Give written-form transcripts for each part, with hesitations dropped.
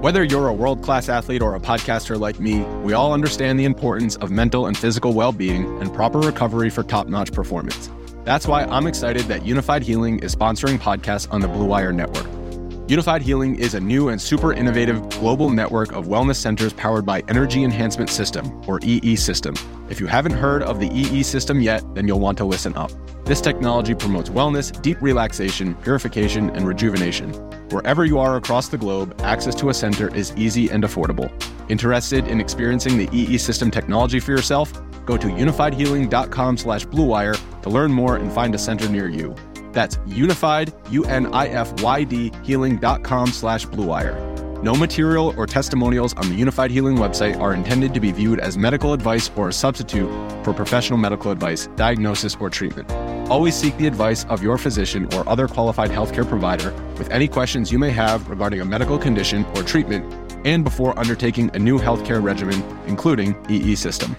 Whether you're a world-class athlete or a podcaster like me, we all understand the importance of mental and physical well-being and proper recovery for top-notch performance. That's why I'm excited that Unified Healing is sponsoring podcasts on the Blue Wire Network. Unified Healing is a new and super innovative global network of wellness centers powered by Energy Enhancement System, or EE System. If you haven't heard of the EE System yet, then you'll want to listen up. This technology promotes wellness, deep relaxation, purification, and rejuvenation. Wherever you are across the globe, access to a center is easy and affordable. Interested in experiencing the EE System technology for yourself? Go to unifiedhealing.com/bluewire to learn more and find a center near you. That's unified, UNIFYD, healing.com/bluewire. No material or testimonials on the Unified Healing website are intended to be viewed as medical advice or a substitute for professional medical advice, diagnosis, or treatment. Always seek the advice of your physician or other qualified healthcare provider with any questions you may have regarding a medical condition or treatment and before undertaking a new healthcare regimen, including EE System.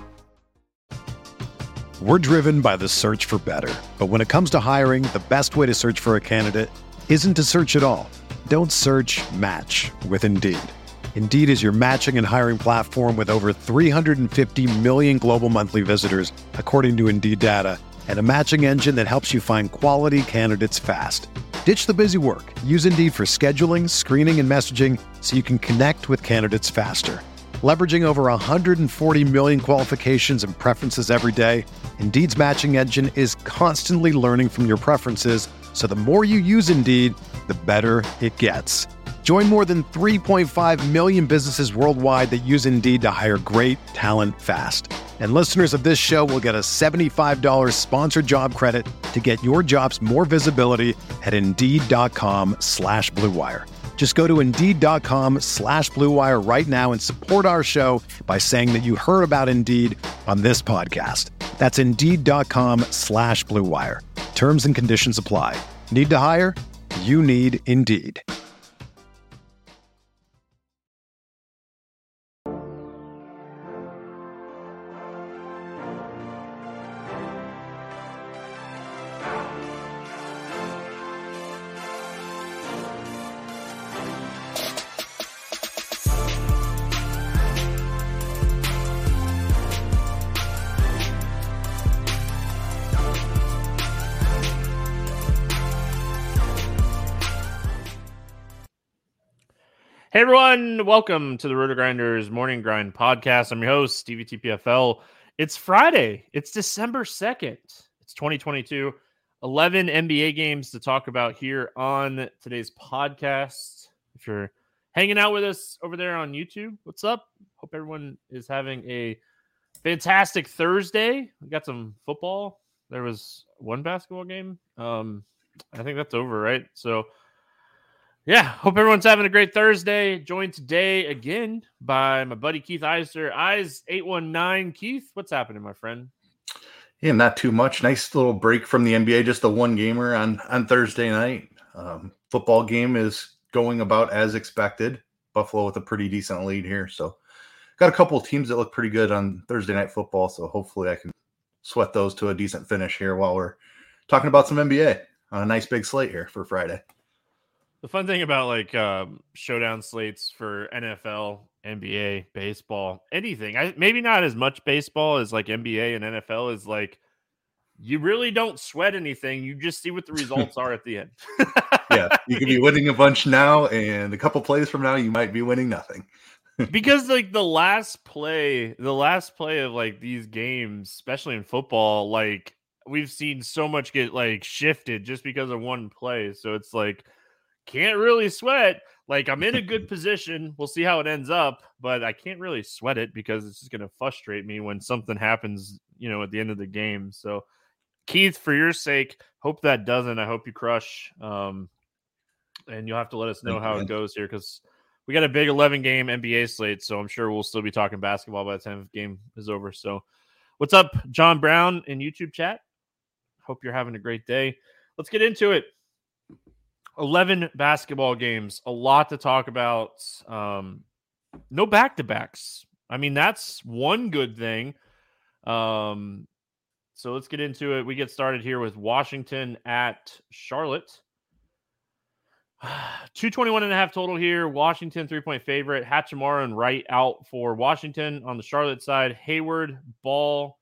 We're driven by the search for better. But when it comes to hiring, the best way to search for a candidate isn't to search at all. Don't search, match with Indeed. Indeed is your matching and hiring platform with over 350 million global monthly visitors, according to Indeed data, and a matching engine that helps you find quality candidates fast. Ditch the busy work. Use Indeed for scheduling, screening, and messaging so you can connect with candidates faster. Leveraging over 140 million qualifications and preferences every day, Indeed's matching engine is constantly learning from your preferences, so the more you use Indeed, the better it gets. Join more than 3.5 million businesses worldwide that use Indeed to hire great talent fast. And listeners of this show will get a $75 sponsored job credit to get your jobs more visibility at Indeed.com/Blue Wire. Just go to Indeed.com/Blue Wire right now and support our show by saying that you heard about Indeed on this podcast. That's Indeed.com/Blue Wire. Terms and conditions apply. Need to hire? You need Indeed. Hey everyone, welcome to the Roto Grinders Morning Grind Podcast. I'm your host, Stevie TPFL. It's Friday. It's December 2nd. It's 2022. 11 NBA games to talk about here on today's podcast. If you're hanging out with us over there on YouTube, what's up? Hope everyone is having a fantastic Thursday. We got some football. There was one basketball game. I think that's over, right? So yeah, hope everyone's having a great Thursday. Joined today again by my buddy Keith Eiser. Eyes819. Keith, what's happening, my friend? Yeah, not too much. Nice little break from the NBA. Just a one gamer on Thursday night. Football game is going about as expected. Buffalo with a pretty decent lead here. So got a couple of teams that look pretty good on Thursday night football. So hopefully I can sweat those to a decent finish here while we're talking about some NBA on a nice big slate here for Friday. The fun thing about like showdown slates for NFL, NBA, baseball, anything, maybe not as much baseball as like NBA and NFL, is like you really don't sweat anything. You just see what the results are at the end. Yeah, you could be winning a bunch now, and a couple plays from now, you might be winning nothing. Because like the last play of like these games, especially in football, like we've seen so much get like shifted just because of one play. So it's like, can't really sweat. Like I'm in a good position. We'll see how it ends up, but I can't really sweat it because it's just going to frustrate me when something happens, at the end of the game. So Keith, for your sake, hope that doesn't. I hope you crush. And you'll have to let us know how it goes here because we got a big 11-game NBA slate, so I'm sure we'll still be talking basketball by the time the game is over. So what's up, John Brown in YouTube chat? Hope you're having a great day. Let's get into it. 11 basketball games, a lot to talk about. No back-to-backs. I mean, that's one good thing. So let's get into it. We get started here with Washington at Charlotte. 221.5 total here. Washington 3-point favorite. Hachimura and Wright out for Washington. On the Charlotte side, Hayward, Ball,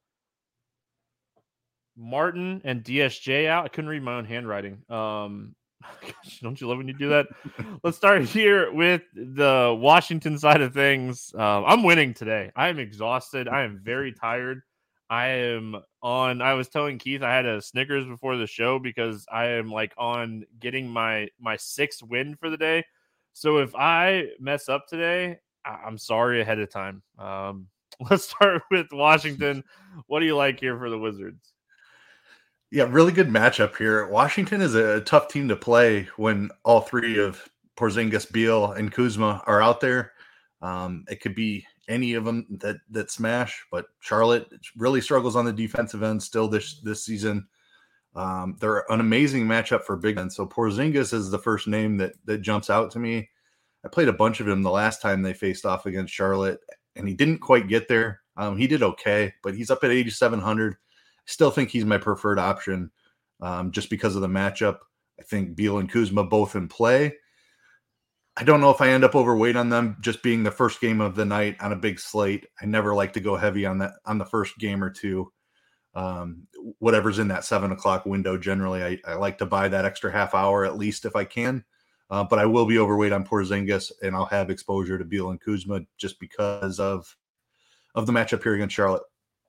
Martin, and DSJ out. I couldn't read my own handwriting. Gosh, don't you love when you do that? Let's start here with the Washington side of things. I'm winning today. I am exhausted. I am very tired. I was telling Keith I had a Snickers before the show because I am like on getting my sixth win for the day. So if I mess up today, I'm sorry ahead of time. Let's start with Washington. What do you like here for the Wizards? Yeah, really good matchup here. Washington is a tough team to play when all three of Porzingis, Beal, and Kuzma are out there. It could be any of them that smash, but Charlotte really struggles on the defensive end still this season. They're an amazing matchup for big men. So Porzingis is the first name that jumps out to me. I played a bunch of him the last time they faced off against Charlotte, and he didn't quite get there. He did okay, but he's up at 8,700. Still think he's my preferred option just because of the matchup. I think Beal and Kuzma both in play. I don't know if I end up overweight on them just being the first game of the night on a big slate. I never like to go heavy on the first game or two. Whatever's in that 7:00 window, generally, I like to buy that extra half hour at least if I can. But I will be overweight on Porzingis, and I'll have exposure to Beal and Kuzma just because of the matchup here against Charlotte.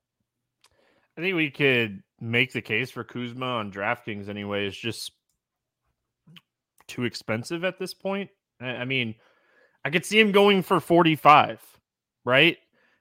I think we could make the case for Kuzma on DraftKings anyway. It's just too expensive at this point. I mean, I could see him going for 45, right?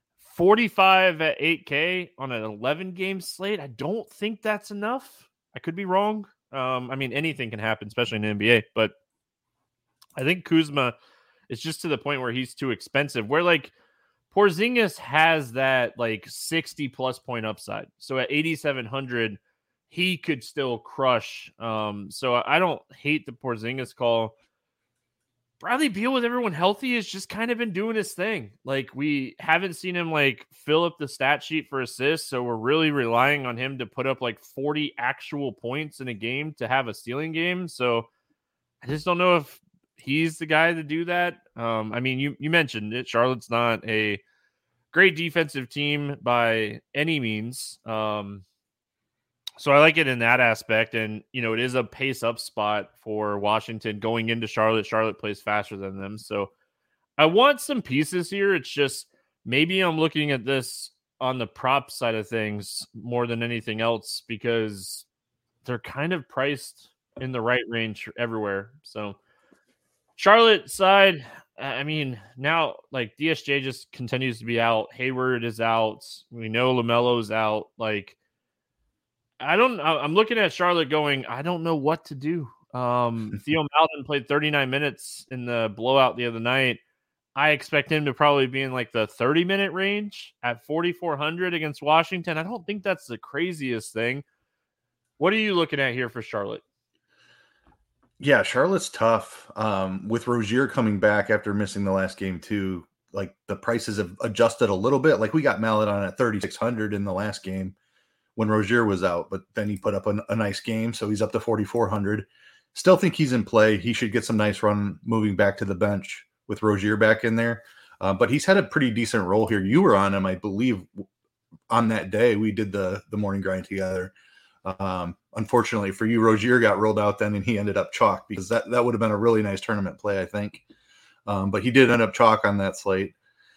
45 at 8K on an 11-game slate. I don't think that's enough. I could be wrong. I mean, anything can happen, especially in the NBA. But I think Kuzma is just to the point where he's too expensive. Where, like, Porzingis has that like 60+ point upside. So at 8,700, he could still crush. So I don't hate the Porzingis call. Bradley Beal, with everyone healthy, has just kind of been doing his thing. Like, we haven't seen him like fill up the stat sheet for assists. So we're really relying on him to put up like 40 actual points in a game to have a stealing game. So I just don't know if he's the guy to do that. I mean, you mentioned it. Charlotte's not a great defensive team by any means. So I like it in that aspect. And, it is a pace up spot for Washington going into Charlotte. Charlotte plays faster than them. So I want some pieces here. It's just maybe I'm looking at this on the prop side of things more than anything else because they're kind of priced in the right range everywhere. So Charlotte side, I mean, now like DSJ just continues to be out. Hayward is out. We know LaMelo's out. Like, I'm looking at Charlotte going, I don't know what to do. Theo Maledon played 39 minutes in the blowout the other night. I expect him to probably be in like the 30-minute range at 4,400 against Washington. I don't think that's the craziest thing. What are you looking at here for Charlotte? Yeah, Charlotte's tough. With Rozier coming back after missing the last game too, like the prices have adjusted a little bit. Like we got Maledon at 3,600 in the last game when Rozier was out, but then he put up a nice game, so he's up to 4,400. Still think he's in play. He should get some nice run moving back to the bench with Rozier back in there. But he's had a pretty decent role here. You were on him, I believe, on that day. We did the morning grind together. Unfortunately for you, Rozier got rolled out then, and he ended up chalk because that would have been a really nice tournament play, I think. But he did end up chalk on that slate.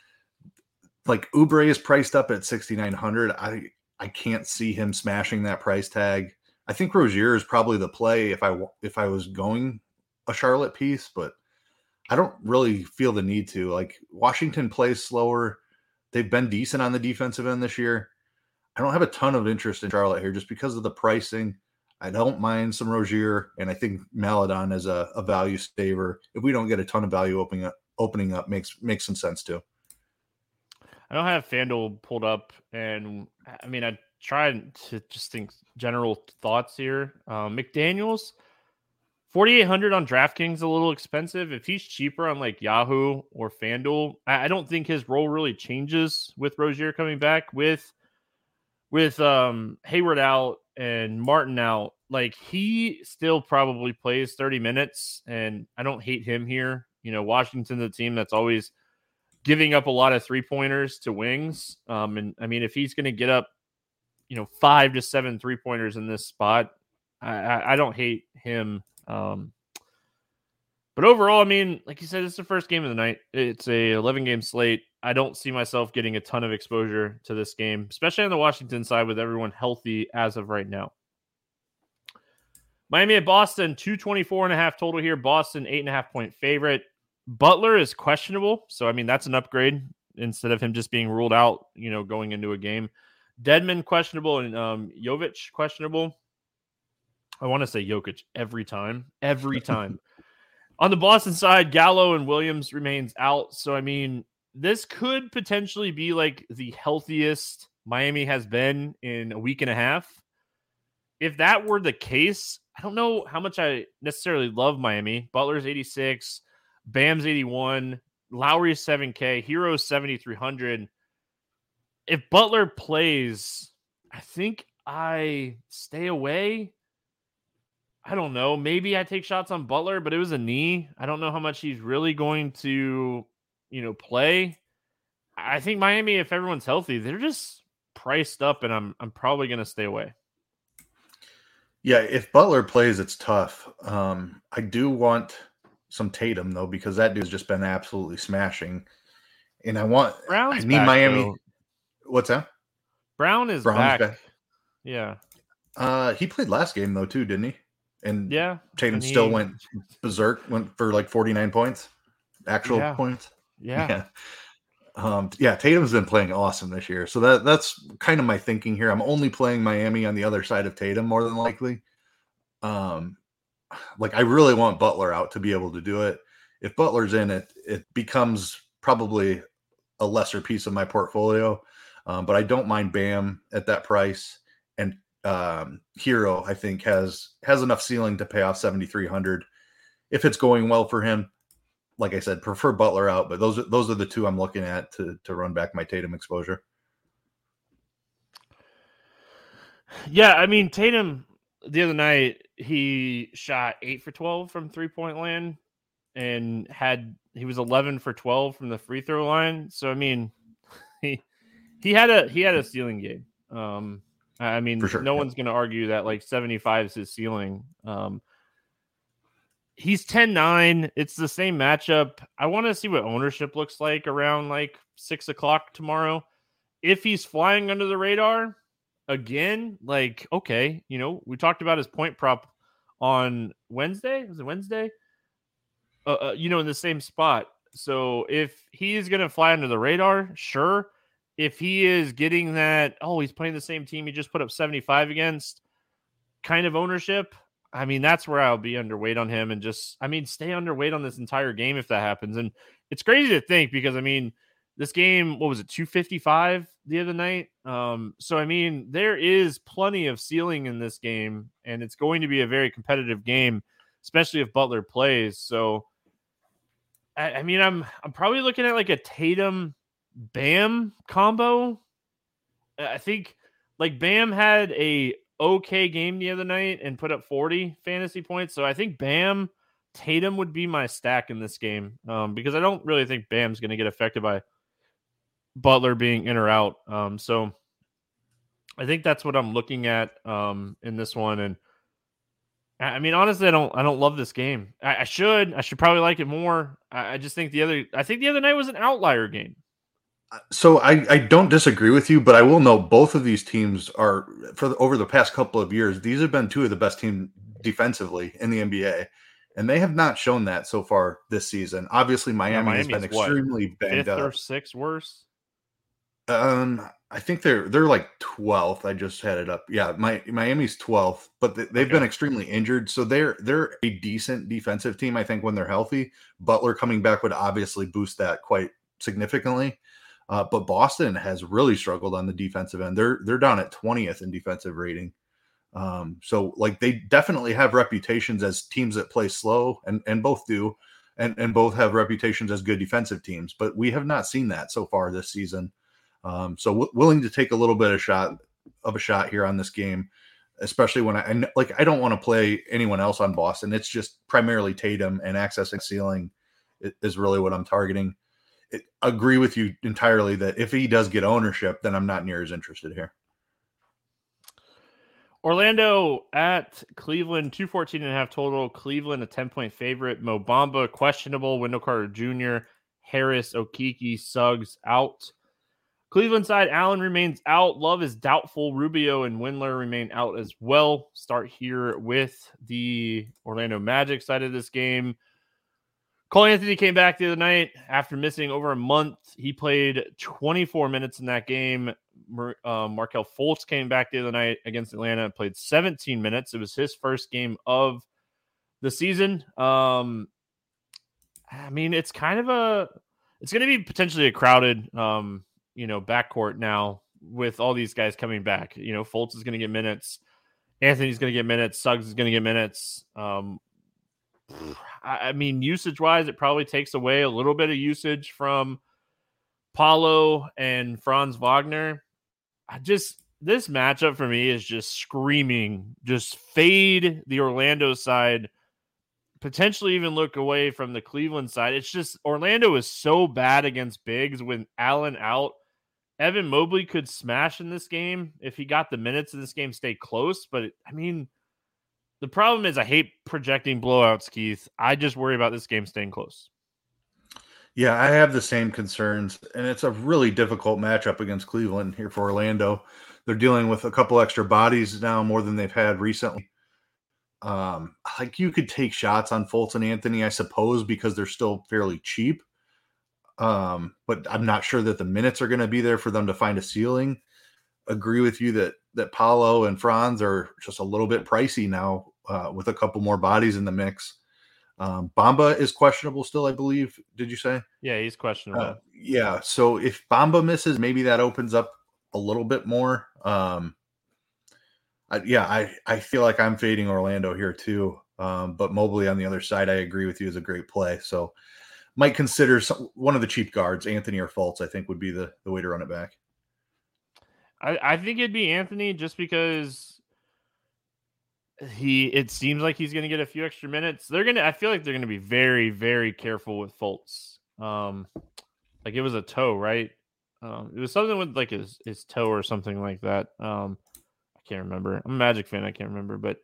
Like Oubre is priced up at 6,900. I can't see him smashing that price tag. I think Rozier is probably the play if I was going a Charlotte piece, but I don't really feel the need to. Like Washington plays slower. They've been decent on the defensive end this year. I don't have a ton of interest in Charlotte here just because of the pricing. I don't mind some Rozier, and I think Maledon is a value saver. If we don't get a ton of value opening up makes some sense too. I don't have FanDuel pulled up, and I mean, I tried to just think general thoughts here. McDaniels, 4,800 on DraftKings, a little expensive. If he's cheaper on like Yahoo or FanDuel, I don't think his role really changes with Rozier coming back. With Hayward out and Martin out, like he still probably plays 30 minutes, and I don't hate him here. Washington's a team that's always giving up a lot of 3-pointers to wings. And I mean, if he's going to get up, 5 to 7 3-pointers in this spot, I don't hate him. But overall, I mean, like you said, it's the first game of the night. It's a 11-game slate. I don't see myself getting a ton of exposure to this game, especially on the Washington side with everyone healthy as of right now. Miami at Boston, 224.5 total here. Boston, 8.5-point favorite. Butler is questionable, so I mean that's an upgrade instead of him just being ruled out, going into a game. Dedmon questionable and Jovic questionable. I want to say Jokic every time. On the Boston side, Gallo and Williams remains out, so I mean this could potentially be like the healthiest Miami has been in a week and a half. If that were the case, I don't know how much I necessarily love Miami. Butler's 86. Bam's 81, Lowry's 7K, Hero's 7,300. If Butler plays, I think I stay away. I don't know. Maybe I take shots on Butler, but it was a knee. I don't know how much he's really going to, play. I think Miami, if everyone's healthy, they're just priced up, and I'm probably going to stay away. Yeah, if Butler plays, it's tough. I do want some Tatum though, because that dude's just been absolutely smashing. And I need back, Miami. Though. What's that? Brown's back. Yeah. He played last game though too, didn't he? And yeah, Tatum still went berserk, went for like 49 points, actual points. Yeah. Tatum's been playing awesome this year. So that's kind of my thinking here. I'm only playing Miami on the other side of Tatum more than likely. I really want Butler out to be able to do it. If Butler's in it, it becomes probably a lesser piece of my portfolio. But I don't mind Bam at that price. And Hero, I think, has enough ceiling to pay off 7,300. If it's going well for him, like I said, prefer Butler out. But those are the two I'm looking at to run back my Tatum exposure. Yeah, I mean, Tatum the other night, he shot 8 for 12 from 3-point land and he was 11 for 12 from the free throw line. So, I mean, he had a ceiling game. I mean, for sure, no one's going to argue that like 75 is his ceiling. He's 10-9. It's the same matchup. I want to see what ownership looks like around like 6:00 tomorrow. If he's flying under the radar, again, like, okay, we talked about his point prop on Wednesday. Was it Wednesday? In the same spot. So if he is going to fly under the radar, sure. If he is getting that, he's playing the same team he just put up 75 against kind of ownership, I mean, that's where I'll be underweight on him and just, stay underweight on this entire game if that happens. And it's crazy to think because, this game, what was it, 255 the other night? So, there is plenty of ceiling in this game, and it's going to be a very competitive game, especially if Butler plays. So, I'm probably looking at like a Tatum Bam combo. I think like Bam had a okay game the other night and put up 40 fantasy points. So I think Bam Tatum would be my stack in this game because I don't really think Bam's going to get affected by Butler being in or out. So I think that's what I'm looking at in this one. And honestly, I don't love this game. I should probably like it more. I just think the other night was an outlier game. So I don't disagree with you, but I will note both of these teams are over the past couple of years. These have been two of the best teams defensively in the NBA, and they have not shown that so far this season. Obviously, Miami has been extremely banged up. 5th or 6th worst. I think they're like 12th. I just had it up. Yeah, Miami's 12th, but they've been extremely injured. So they're a decent defensive team. I think when they're healthy, Butler coming back would obviously boost that quite significantly. But Boston has really struggled on the defensive end. They're down at 20th in defensive rating. So like they definitely have reputations as teams that play slow, and both do, and both have reputations as good defensive teams. But we have not seen that so far this season. So willing to take a little bit of a shot here on this game. especially when I don't want to play anyone else on Boston. It's just primarily Tatum, and accessing ceiling is really what I'm targeting. Agree with you entirely that if he does get ownership, then I'm not near as interested here. Orlando at Cleveland, 214.5 total. Cleveland, a 10-point favorite. Mo Bamba, questionable. Wendell Carter Jr., Harris, Okeke, Suggs out. Cleveland side, Allen remains out. Love is doubtful. Rubio and Windler remain out as well. Start here with the Orlando Magic side of this game. Cole Anthony came back the other night after missing over a month. He played 24 minutes in that game. Markelle Fultz came back the other night against Atlanta and played 17 minutes. It was his first game of the season. I mean, it's going to be potentially a crowded, backcourt now with all these guys coming back. Fultz is going to get minutes. Anthony's going to get minutes. Suggs is going to get minutes. I mean, usage-wise, it probably takes away a little bit of usage from Paolo and Franz Wagner. This matchup for me is just screaming, just fade the Orlando side, potentially even look away from the Cleveland side. It's just Orlando is so bad against bigs with Allen out. Evan Mobley could smash in this game if he got the minutes in this game, stay close. But the problem is I hate projecting blowouts, Keith. I just worry about this game staying close. Yeah, I have the same concerns, and it's a really difficult matchup against Cleveland here for Orlando. They're dealing with a couple extra bodies now, more than they've had recently. You could take shots on Fultz and Anthony, I suppose, because they're still fairly cheap. But I'm not sure that the minutes are going to be there for them to find a ceiling. Agree with you that Paolo and Franz are just a little bit pricey now with a couple more bodies in the mix. Bamba is questionable still, I believe. Did you say? Yeah, he's questionable. Yeah. So if Bamba misses, maybe that opens up a little bit more. I feel like I'm fading Orlando here too. But Mobley on the other side, I agree with you, is a great play. So might consider one of the cheap guards, Anthony or Fultz, I think would be the way to run it back. I think it'd be Anthony just because it seems like he's going to get a few extra minutes. I feel like they're going to be very, very careful with Fultz. It was a toe, right? It was something with like his toe or something like that. I can't remember. I'm a Magic fan. I can't remember, but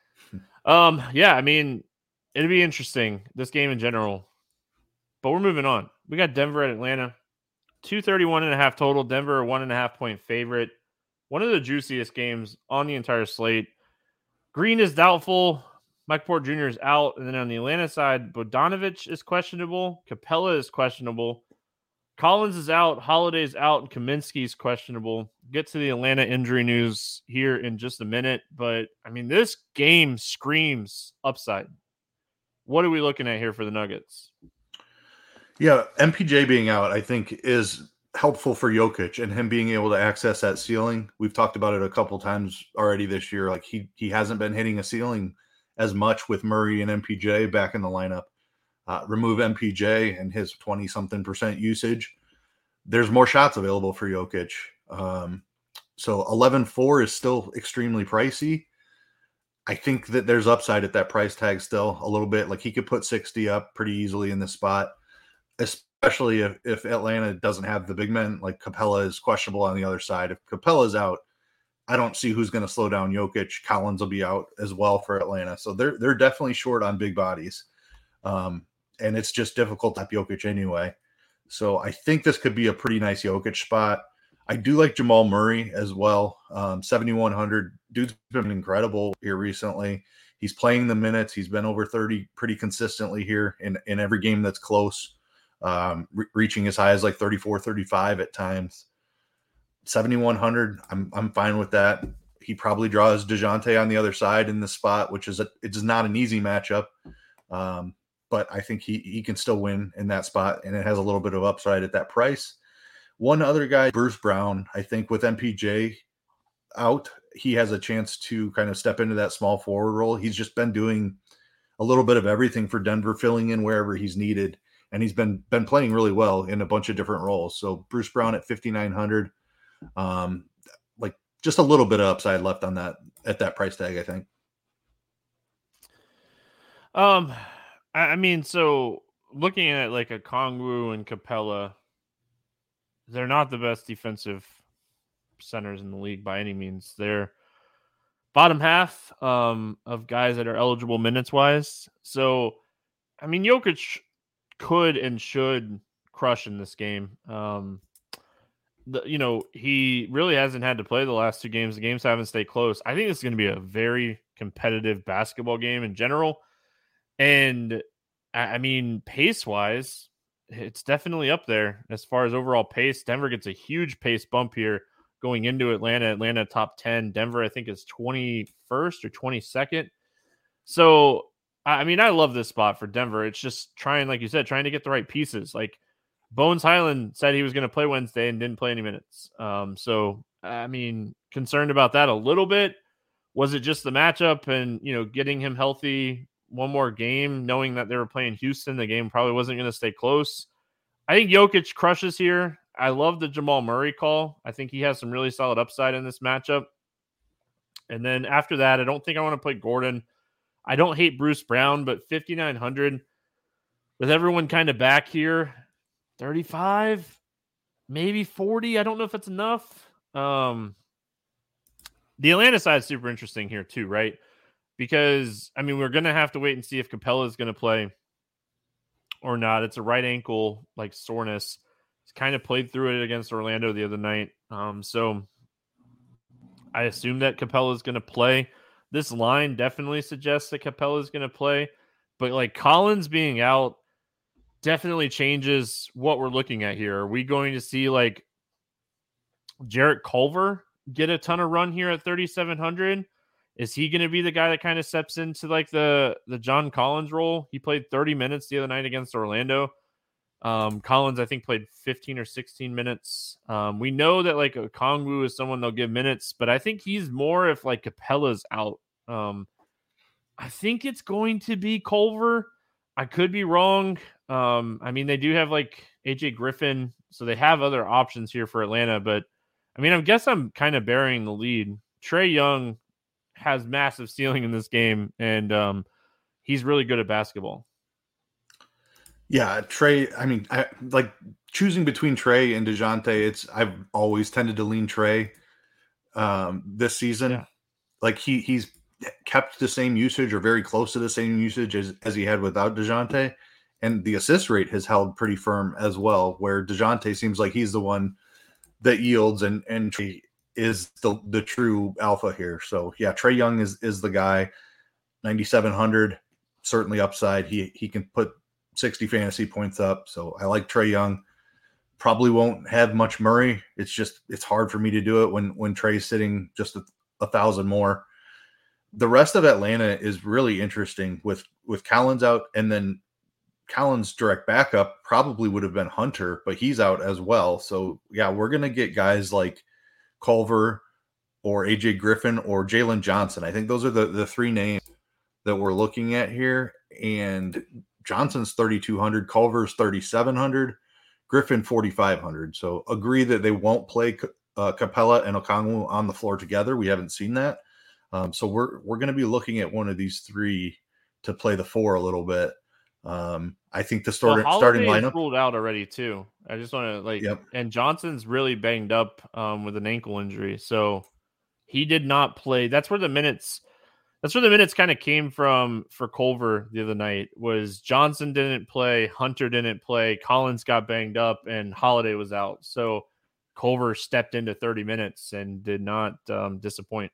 yeah, I mean, it'd be interesting, this game in general, but we're moving on. We got Denver at Atlanta, 231.5 total. Denver, a 1.5 point favorite. One of the juiciest games on the entire slate. Green is doubtful. Mike Porter Jr. is out. And then on the Atlanta side, Bogdanovic is questionable. Capella is questionable. Collins is out. Holiday's out. And Kaminsky is questionable. Get to the Atlanta injury news here in just a minute. But, I mean, this game screams upside. What are we looking at here for the Nuggets? Yeah, MPJ being out, I think, is helpful for Jokic and him being able to access that ceiling. We've talked about it a couple times already this year. Like he hasn't been hitting a ceiling as much with Murray and MPJ back in the lineup. Remove MPJ and his 20-something% usage, there's more shots available for Jokic. So 11.4 is still extremely pricey. I think that there's upside at that price tag still a little bit. Like he could put 60 up pretty easily in this spot, especially if Atlanta doesn't have the big men. Like Capella is questionable on the other side. If Capella's out, I don't see who's going to slow down Jokic. Collins will be out as well for Atlanta. So they're definitely short on big bodies. And it's just difficult to have Jokic anyway. So I think this could be a pretty nice Jokic spot. I do like Jamal Murray as well. 7,100. Dude's been incredible here recently. He's playing the minutes. He's been over 30 pretty consistently here in every game that's close. Reaching as high as like 34, 35 at times. 7,100. I'm fine with that. He probably draws DeJounte on the other side in this spot, which is it's not an easy matchup. But I think he can still win in that spot, and it has a little bit of upside at that price. One other guy, Bruce Brown, I think with MPJ out, he has a chance to kind of step into that small forward role. He's just been doing a little bit of everything for Denver, filling in wherever he's needed. And he's been playing really well in a bunch of different roles. So Bruce Brown at 5,900, like just a little bit of upside left on that at that price tag, I think. I mean, so looking at like a Kongwu and Capella, they're not the best defensive centers in the league by any means. They're bottom half of guys that are eligible minutes wise. So, I mean, Jokic could and should crush in this game. He really hasn't had to play the last 2 games. The games haven't stayed close. I think this is going to be a very competitive basketball game in general. And I mean, pace-wise, it's definitely up there as far as overall pace. Denver gets a huge pace bump here going into Atlanta. Atlanta top 10. Denver, I think, is 21st or 22nd. So, I mean, I love this spot for Denver. It's just trying, like you said, trying to get the right pieces. Like, Bones Highland said he was going to play Wednesday and didn't play any minutes. So, I mean, concerned about that a little bit. Was it just the matchup and, getting him healthy one more game, knowing that they were playing Houston? The game probably wasn't going to stay close. I think Jokic crushes here. I love the Jamal Murray call. I think he has some really solid upside in this matchup. And then after that, I don't think I want to play Gordon. I don't hate Bruce Brown, but 5,900 with everyone kind of back here, 35, maybe 40. I don't know if it's enough. The Atlanta side is super interesting here too, right? Because, I mean, we're going to have to wait and see if Capella is going to play or not. It's a right ankle, like, soreness. He's kind of played through it against Orlando the other night. So I assume that Capella is going to play. This line definitely suggests that Capella is going to play. But, like, Collins being out definitely changes what we're looking at here. Are we going to see, like, Jarrett Culver get a ton of run here at 3,700? Is he going to be the guy that kind of steps into like the John Collins role? He played 30 minutes the other night against Orlando. Collins, I think, played 15 or 16 minutes. We know that like Kongwu is someone they'll give minutes, but I think he's more if like Capella's out. I think it's going to be Culver. I could be wrong. I mean, they do have like AJ Griffin, so they have other options here for Atlanta, but I mean, I guess I'm kind of burying the lead. Trae Young has massive ceiling in this game, and he's really good at basketball. Yeah, Trae. I mean, I like choosing between Trae and DeJounte. I've always tended to lean Trae this season. Yeah. Like he's kept the same usage or very close to the same usage as he had without DeJounte, and the assist rate has held pretty firm as well. Where DeJounte seems like he's the one that yields, and Trae is the true alpha here. So yeah, Trae Young is the guy. 9,700, certainly upside. He can put 60 fantasy points up. So I like Trae Young. Probably won't have much Murray. It's hard for me to do it when Trae's sitting just 1,000 more. The rest of Atlanta is really interesting with Collins out, and then Collins' direct backup probably would have been Hunter, but he's out as well. So yeah, we're gonna get guys like Culver or AJ Griffin or Jalen Johnson. I think those are the 3 names that we're looking at here. And Johnson's 3,200, Culver's 3,700, Griffin 4,500. So agree that they won't play Capella and Okongwu on the floor together. We haven't seen that. So we're going to be looking at one of these 3 to play the 4 a little bit. I think the starting lineup ruled out already too. I just want to and Johnson's really banged up with an ankle injury, so he did not play. That's where the minutes kind of came from for Culver the other night. Was Johnson didn't play, Hunter didn't play, Collins got banged up, and Holiday was out. So Culver stepped into 30 minutes and did not disappoint.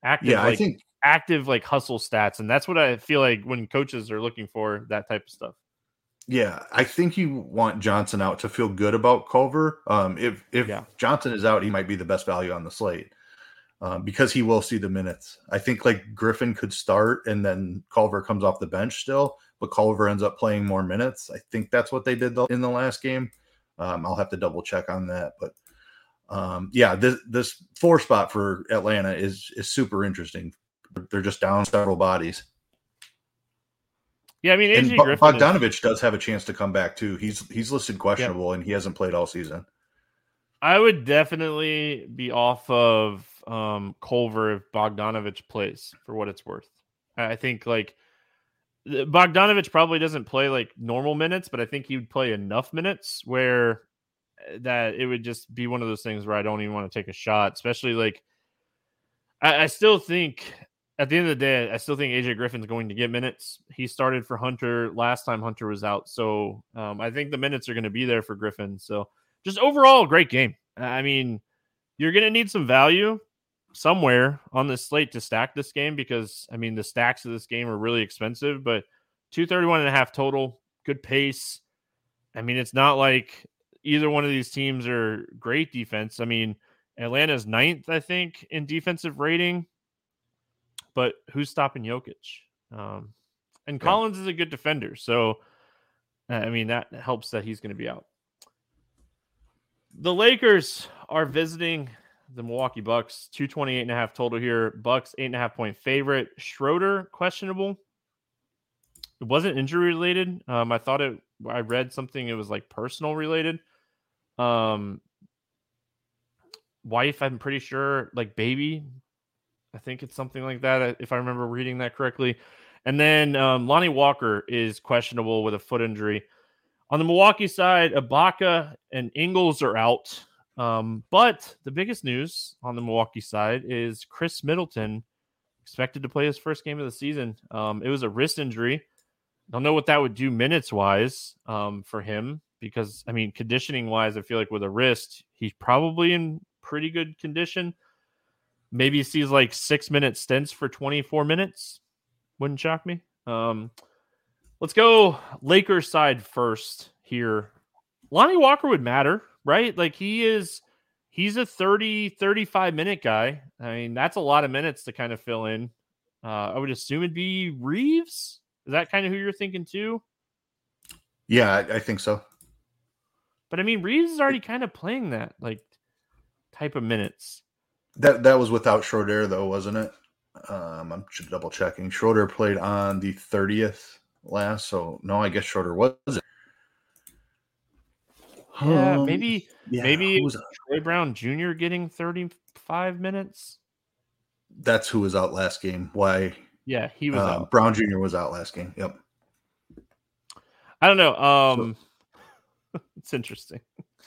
Active like hustle stats, and that's what I feel like when coaches are looking for, that type of stuff. Yeah, I think you want Johnson out to feel good about Culver. If Johnson is out, he might be the best value on the slate because he will see the minutes. I think like Griffin could start and then Culver comes off the bench still, but Culver ends up playing more minutes. I think that's what they did in the last game. I'll have to double check on that, but this 4 spot for Atlanta is super interesting. They're just down several bodies. Yeah, I mean, AJ Griffin Bogdanovich does have a chance to come back too. He's listed questionable, and he hasn't played all season. I would definitely be off of Culver if Bogdanovich plays, for what it's worth. I think like Bogdanovich probably doesn't play like normal minutes, but I think he would play enough minutes where that it would just be one of those things where I don't even want to take a shot, especially like I still think at the end of the day, I still think AJ Griffin's going to get minutes. He started for Hunter last time Hunter was out. So I think the minutes are going to be there for Griffin. So just overall, great game. I mean, you're going to need some value somewhere on this slate to stack this game because, I mean, the stacks of this game are really expensive, but 231.5 total, good pace. I mean, it's not like either one of these teams are great defense. I mean, Atlanta's 9th, I think, in defensive rating, but who's stopping Jokic? And Collins is a good defender. So, I mean, that helps that he's going to be out. The Lakers are visiting the Milwaukee Bucks, 228.5 total here. Bucks 8.5-point favorite. Schroeder questionable. It wasn't injury related. I read something. It was like personal related. Wife, I'm pretty sure, like baby. I think it's something like that, if I remember reading that correctly. And then Lonnie Walker is questionable with a foot injury. On the Milwaukee side, Ibaka and Ingles are out. But the biggest news on the Milwaukee side is Chris Middleton expected to play his first game of the season. It was a wrist injury. Don't know what that would do minutes-wise for him because, I mean, conditioning-wise, I feel like with a wrist, he's probably in pretty good condition. Maybe he sees like 6-minute stints for 24 minutes. Wouldn't shock me. Let's go Lakers side first here. Lonnie Walker would matter, right? Like he's a 30, 35-minute guy. I mean, that's a lot of minutes to kind of fill in. I would assume it'd be Reeves. Is that kind of who you're thinking too? Yeah, I think so. But I mean, Reeves is already kind of playing that like type of minutes. That was without Schroeder though, wasn't it? I'm just double checking. Schroeder played on the 30th last, so no, I guess Schroeder was it. Yeah, maybe it was Troy Brown Jr. getting 35 minutes. That's who was out last game. Why? Yeah, he was out. Brown Jr. was out last game. Yep. I don't know. It's interesting.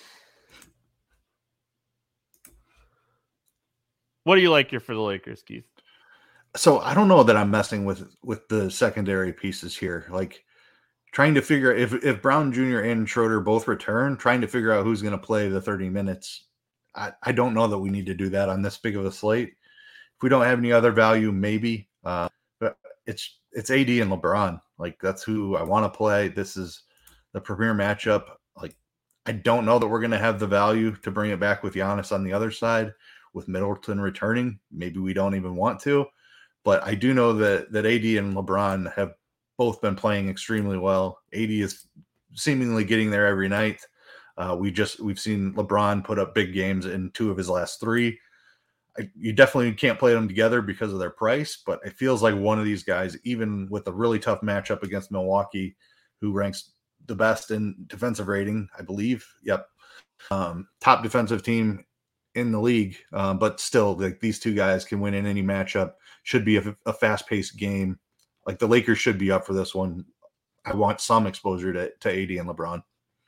What do you like here for the Lakers, Keith? So I don't know that I'm messing with the secondary pieces here. Like trying to figure if Brown Jr. and Schroeder both return, trying to figure out who's going to play the 30 minutes. I don't know that we need to do that on this big of a slate. If we don't have any other value, maybe. But it's AD and LeBron. Like that's who I want to play. This is the premier matchup. Like I don't know that we're going to have the value to bring it back with Giannis on the other side. With Middleton returning, maybe we don't even want to. But I do know that AD and LeBron have both been playing extremely well. AD is seemingly getting there every night. We've seen LeBron put up big games in 2 of his last 3. You definitely can't play them together because of their price, but it feels like one of these guys, even with a really tough matchup against Milwaukee, who ranks the best in defensive rating, I believe. Yep. Top defensive team in the league, but still, like these two guys can win in any matchup. Should be a fast-paced game. Like the Lakers should be up for this one. I want some exposure to AD and LeBron.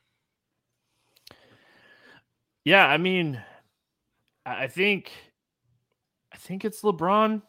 Yeah, I mean, I think it's LeBron.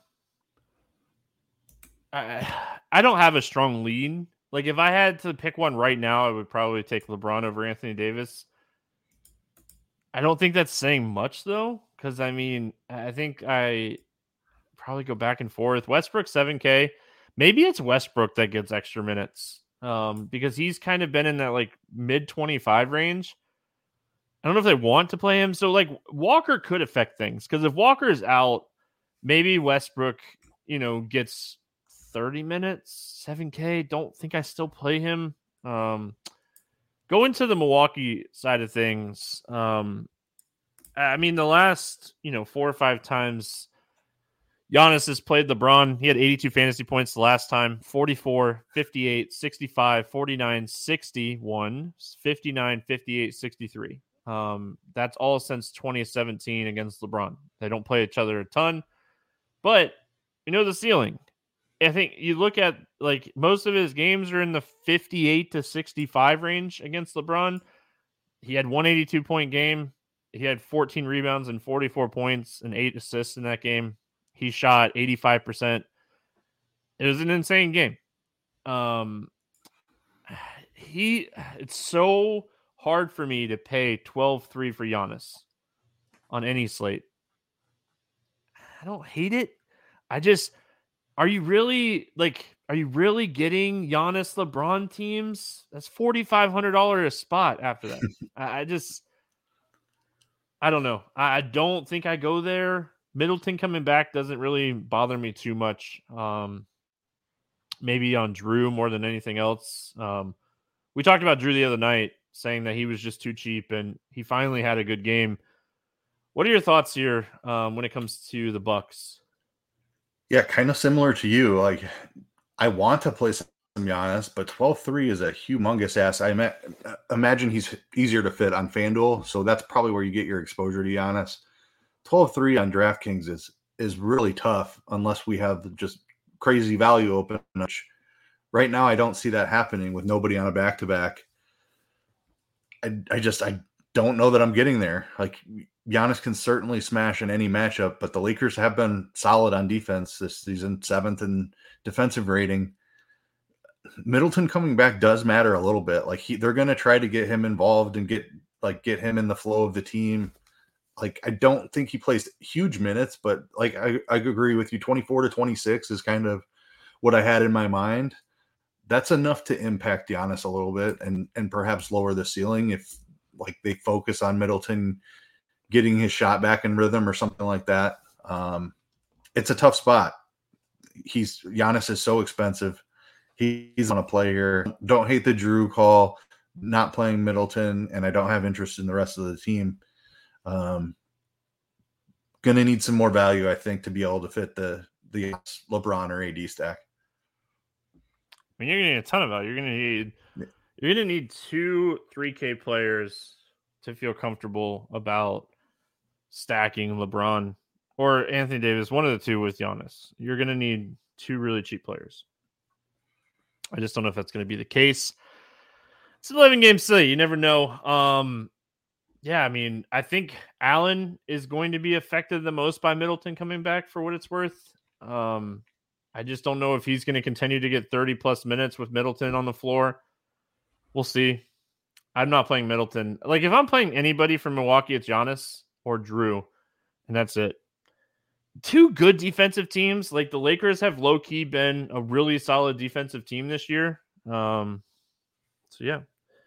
I don't have a strong lean. Like if I had to pick one right now, I would probably take LeBron over Anthony Davis. I don't think that's saying much though, because I mean, I think I probably go back and forth. Westbrook 7K. Maybe it's Westbrook that gets extra minutes because he's kind of been in that like mid 25 range. I don't know if they want to play him. So like Walker could affect things because if Walker is out, maybe Westbrook, gets 30 minutes, 7K. Don't think I still play him. Go into the Milwaukee side of things. I mean, the last, 4 or 5 times Giannis has played LeBron, he had 82 fantasy points the last time, 44, 58, 65, 49, 61, 59, 58, 63. That's all since 2017 against LeBron. They don't play each other a ton, but you know the ceiling. I think you look at like most of his games are in the 58 to 65 range against LeBron. He had 182-point game. He had 14 rebounds and 44 points and 8 assists in that game. He shot 85%. It was an insane game. It's so hard for me to pay 12-3 for Giannis on any slate. I don't hate it. Are you really getting Giannis LeBron teams? That's $4,500 a spot after that. I don't know. I don't think I go there. Middleton coming back doesn't really bother me too much. Maybe on Drew more than anything else. We talked about Drew the other night, saying that he was just too cheap, and he finally had a good game. What are your thoughts here when it comes to the Bucks? Yeah, kind of similar to you. Like, I want to play some Giannis, but 12-3 is a humongous ass. I imagine he's easier to fit on FanDuel, so that's probably where you get your exposure to Giannis. 12-3 on DraftKings is really tough unless we have just crazy value open. Right now, I don't see that happening with nobody on a back-to-back. I don't know that I'm getting there. Like, Giannis can certainly smash in any matchup, but the Lakers have been solid on defense this season, 7th in defensive rating. Middleton coming back does matter a little bit. Like, they're going to try to get him involved and get him in the flow of the team. Like, I don't think he plays huge minutes, but like I agree with you. 24 to 26 is kind of what I had in my mind. That's enough to impact Giannis a little bit and perhaps lower the ceiling if like they focus on Middleton getting his shot back in rhythm or something like that. It's a tough spot. Giannis is so expensive. He's on a play here. Don't hate the Drew call, not playing Middleton, and I don't have interest in the rest of the team. Going to need some more value, I think, to be able to fit the LeBron or AD stack. I mean, you're going to need a ton of value. You're going to need 2 3K players to feel comfortable about stacking LeBron or Anthony Davis, one of the two with Giannis. You're going to need 2 really cheap players. I just don't know if that's going to be the case. It's an 11-game slate. You never know. Yeah, I mean, I think Allen is going to be affected the most by Middleton coming back for what it's worth. I just don't know if he's going to continue to get 30-plus minutes with Middleton on the floor. We'll see. I'm not playing Middleton. Like, if I'm playing anybody from Milwaukee, it's Giannis or Drew, and that's it. 2 good defensive teams. Like, the Lakers have low-key been a really solid defensive team this year. So, yeah.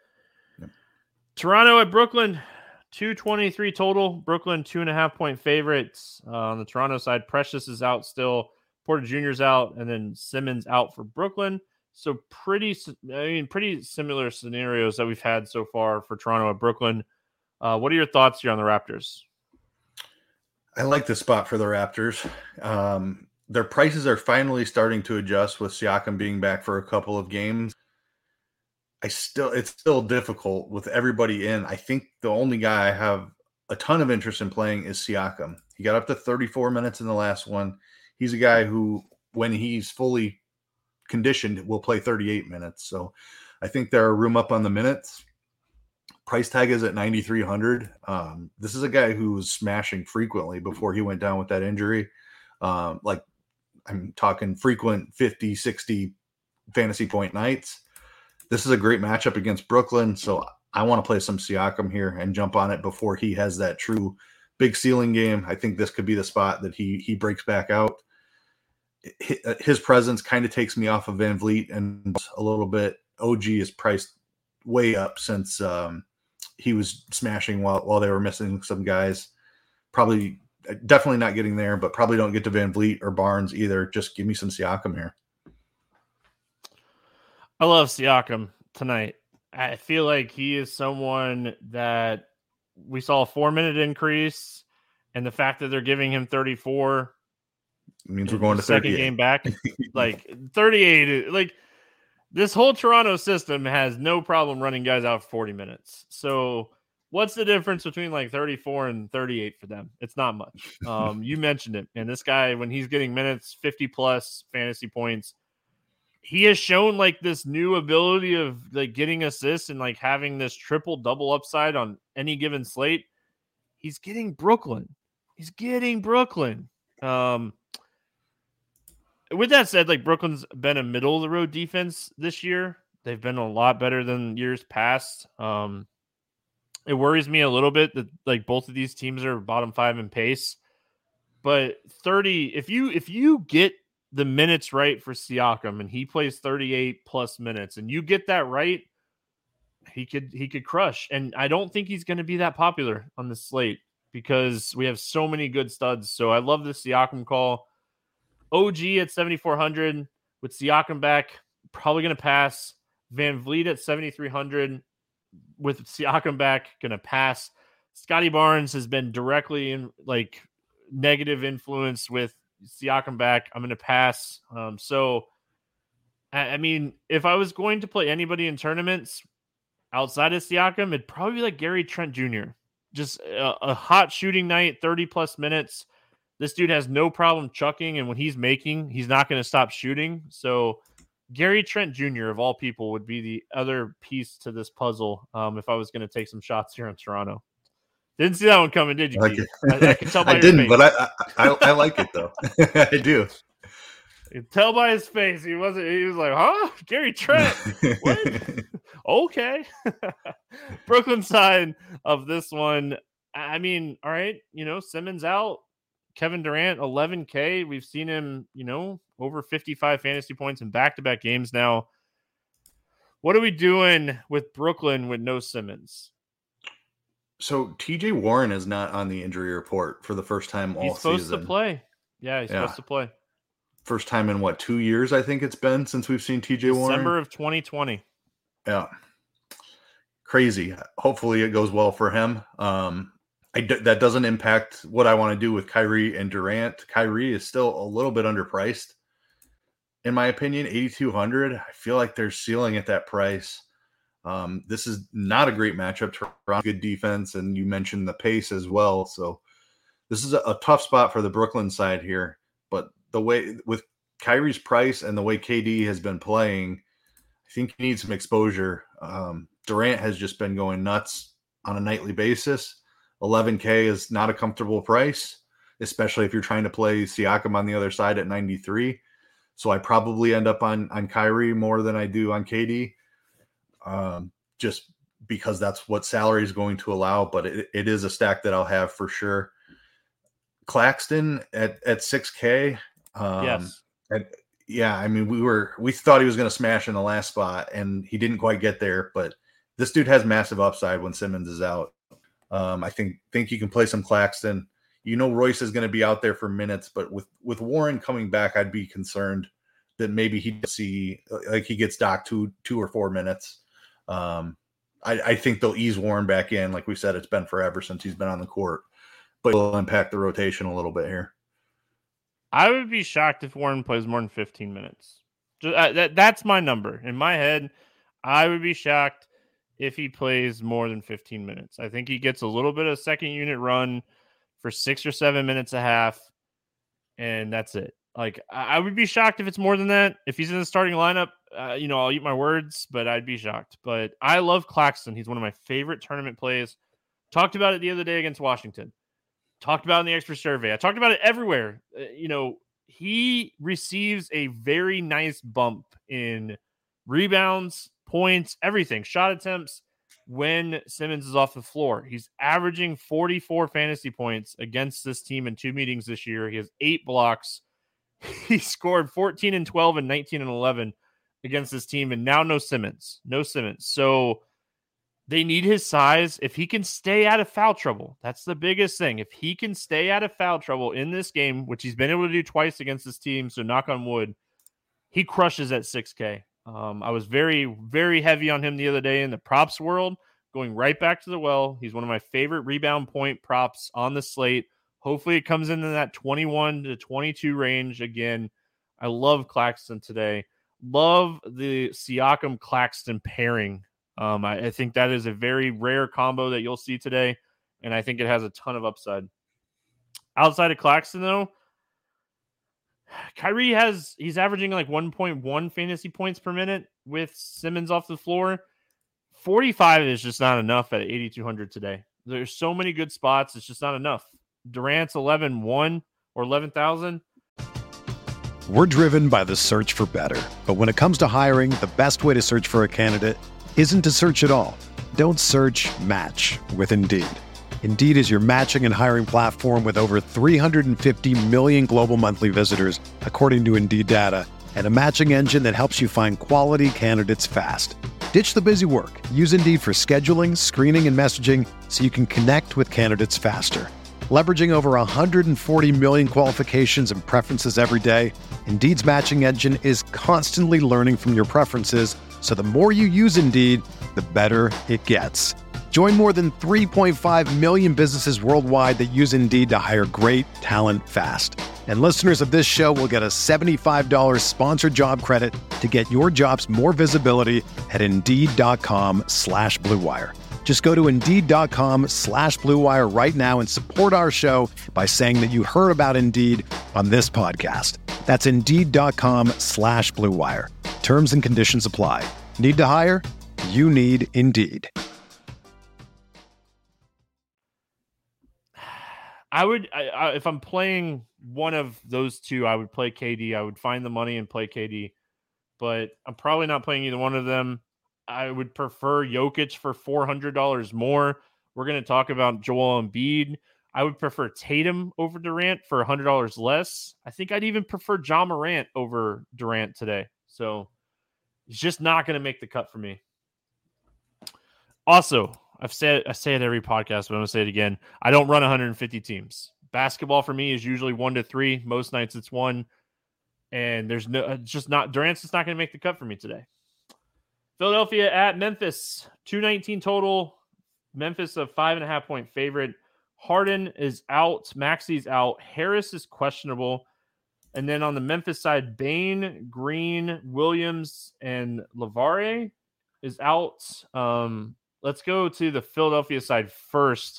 Toronto at Brooklyn, 223 total. Brooklyn, 2.5-point favorites. On the Toronto side, Precious is out still. Porter Jr.'s out, and then Simmons out for Brooklyn. So pretty similar scenarios that we've had so far for Toronto at Brooklyn. What are your thoughts here on the Raptors? I like the spot for the Raptors. Their prices are finally starting to adjust with Siakam being back for a couple of games. It's still difficult with everybody in. I think the only guy I have a ton of interest in playing is Siakam. He got up to 34 minutes in the last one. He's a guy who, when he's fully conditioned, will play 38 minutes. So I think there are room up on the minutes. Price tag is at 9,300. This is a guy who was smashing frequently before he went down with that injury. Like, I'm talking frequent 50, 60 fantasy point nights. This is a great matchup against Brooklyn. So I want to play some Siakam here and jump on it before he has that true big ceiling game. I think this could be the spot that he breaks back out. His presence kind of takes me off of Van Vliet and a little bit. OG is priced way up since he was smashing while they were missing some guys. Definitely not getting there, but probably don't get to Van Vliet or Barnes either. Just give me some Siakam here. I love Siakam tonight. I feel like he is someone that we saw a 4-minute increase, and the fact that they're giving him 34 means we're going to 38. Second game back. Like 38, like this whole Toronto system has no problem running guys out for 40 minutes. So What's the difference between like 34 and 38 for them? It's not much. You mentioned it. And this guy, when he's getting minutes, 50 plus fantasy points, he has shown like this new ability of like getting assists and like having this triple double upside on any given slate. He's getting Brooklyn. With that said, like Brooklyn's been a middle of the road defense this year. They've been a lot better than years past. It worries me a little bit that like both of these teams are bottom 5 in pace, but 30, if you get the minutes right for Siakam and he plays 38 plus minutes and you get that right, he could crush. And I don't think he's going to be that popular on the slate because we have so many good studs. So I love the Siakam call. OG at 7,400 with Siakam back, probably going to pass. Van Vliet at 7,300 with Siakam back, going to pass. Scotty Barnes has been directly in like negative influence with Siakam back. I'm going to pass. So, I mean, if I was going to play anybody in tournaments outside of Siakam, it'd probably be like Gary Trent Jr. Just a hot shooting night, 30 plus minutes. This dude has no problem chucking, and when he's making, he's not going to stop shooting. So Gary Trent Jr. of all people would be the other piece to this puzzle if I was going to take some shots here in Toronto. Didn't see that one coming, did you? I can tell by I your didn't, face. but I like it though. I do. You can tell by his face. He was like, huh? Gary Trent? What? Okay. Brooklyn side of this one. I mean, all right, Simmons out. Kevin Durant, 11K. We've seen him, over 55 fantasy points in back-to-back games now. What are we doing with Brooklyn with no Simmons? So TJ Warren is not on the injury report for the first time all season. He's supposed to play. Yeah, he's supposed to play. First time in 2 years, I think it's been since we've seen TJ Warren. December of 2020. Yeah. Crazy. Hopefully it goes well for him. That doesn't impact what I want to do with Kyrie and Durant. Kyrie is still a little bit underpriced. In my opinion, 8,200. I feel like they're ceiling at that price. This is not a great matchup. Toronto, good defense, and you mentioned the pace as well. So this is a tough spot for the Brooklyn side here. But the way with Kyrie's price and the way KD has been playing, I think he needs some exposure. Durant has just been going nuts on a nightly basis. 11K is not a comfortable price, especially if you're trying to play Siakam on the other side at 93. So I probably end up on Kyrie more than I do on KD, just because that's what salary is going to allow. But it is a stack that I'll have for sure. Claxton at 6K. Yes. Yeah, I mean, we thought he was going to smash in the last spot, and he didn't quite get there. But this dude has massive upside when Simmons is out. I think you can play some Claxton. Royce is going to be out there for minutes, but with Warren coming back, I'd be concerned that maybe he gets docked two or 4 minutes. I think they'll ease Warren back in. Like we said, it's been forever since he's been on the court, but it'll impact the rotation a little bit here. I would be shocked if Warren plays more than 15 minutes. That's my number. In my head, I would be shocked if he plays more than 15 minutes. I think he gets a little bit of second unit run for 6 or 7 minutes a half, and that's it. Like, I would be shocked if it's more than that. If he's in the starting lineup, I'll eat my words, but I'd be shocked. But I love Claxton. He's one of my favorite tournament plays. Talked about it the other day against Washington. Talked about it in the extra survey. I talked about it everywhere. He receives a very nice bump in rebounds, points, everything, shot attempts when Simmons is off the floor. He's averaging 44 fantasy points against this team in 2 meetings this year. He has 8 blocks. He scored 14 and 12 and 19 and 11 against this team, and now no Simmons. So they need his size. If he can stay out of foul trouble, that's the biggest thing. If he can stay out of foul trouble in this game, which he's been able to do twice against this team, so knock on wood, he crushes at 6K. I was very, very heavy on him the other day in the props world, going right back to the well. He's one of my favorite rebound point props on the slate. Hopefully it comes into that 21 to 22 range again. I love Claxton today. Love the Siakam-Claxton pairing I think that is a very rare combo that you'll see today, and I think it has a ton of upside. Outside of Claxton, though, Kyrie he's averaging like 1.1 fantasy points per minute with Simmons off the floor. 45 is just not enough at 8,200 today. There's so many good spots. It's just not enough. Durant's 11,100 or 11,000. We're driven by the search for better. But when it comes to hiring, the best way to search for a candidate isn't to search at all. Don't search, match with Indeed. Indeed is your matching and hiring platform with over 350 million global monthly visitors, according to Indeed data, and a matching engine that helps you find quality candidates fast. Ditch the busy work. Use Indeed for scheduling, screening, and messaging so you can connect with candidates faster. Leveraging over 140 million qualifications and preferences every day, Indeed's matching engine is constantly learning from your preferences, so the more you use Indeed, the better it gets. Join more than 3.5 million businesses worldwide that use Indeed to hire great talent fast. And listeners of this show will get a $75 sponsored job credit to get your jobs more visibility at Indeed.com/Blue Wire. Just go to Indeed.com/Blue Wire right now and support our show by saying that you heard about Indeed on this podcast. That's Indeed.com/Blue Wire. Terms and conditions apply. Need to hire? You need Indeed. If I'm playing one of those two, I would play KD. I would find the money and play KD, but I'm probably not playing either one of them. I would prefer Jokic for $400 more. We're going to talk about Joel Embiid. I would prefer Tatum over Durant for $100 less. I think I'd even prefer Ja Morant over Durant today. So he's just not going to make the cut for me. Also, I say it every podcast, but I'm going to say it again. I don't run 150 teams. Basketball for me is usually 1 to 3. Most nights it's 1. And Durant's just not going to make the cut for me today. Philadelphia at Memphis, 219 total. Memphis a 5.5 point favorite. Harden is out. Maxi's out. Harris is questionable. And then on the Memphis side, Bane, Green, Williams, and LaVare is out. Let's go to the Philadelphia side first.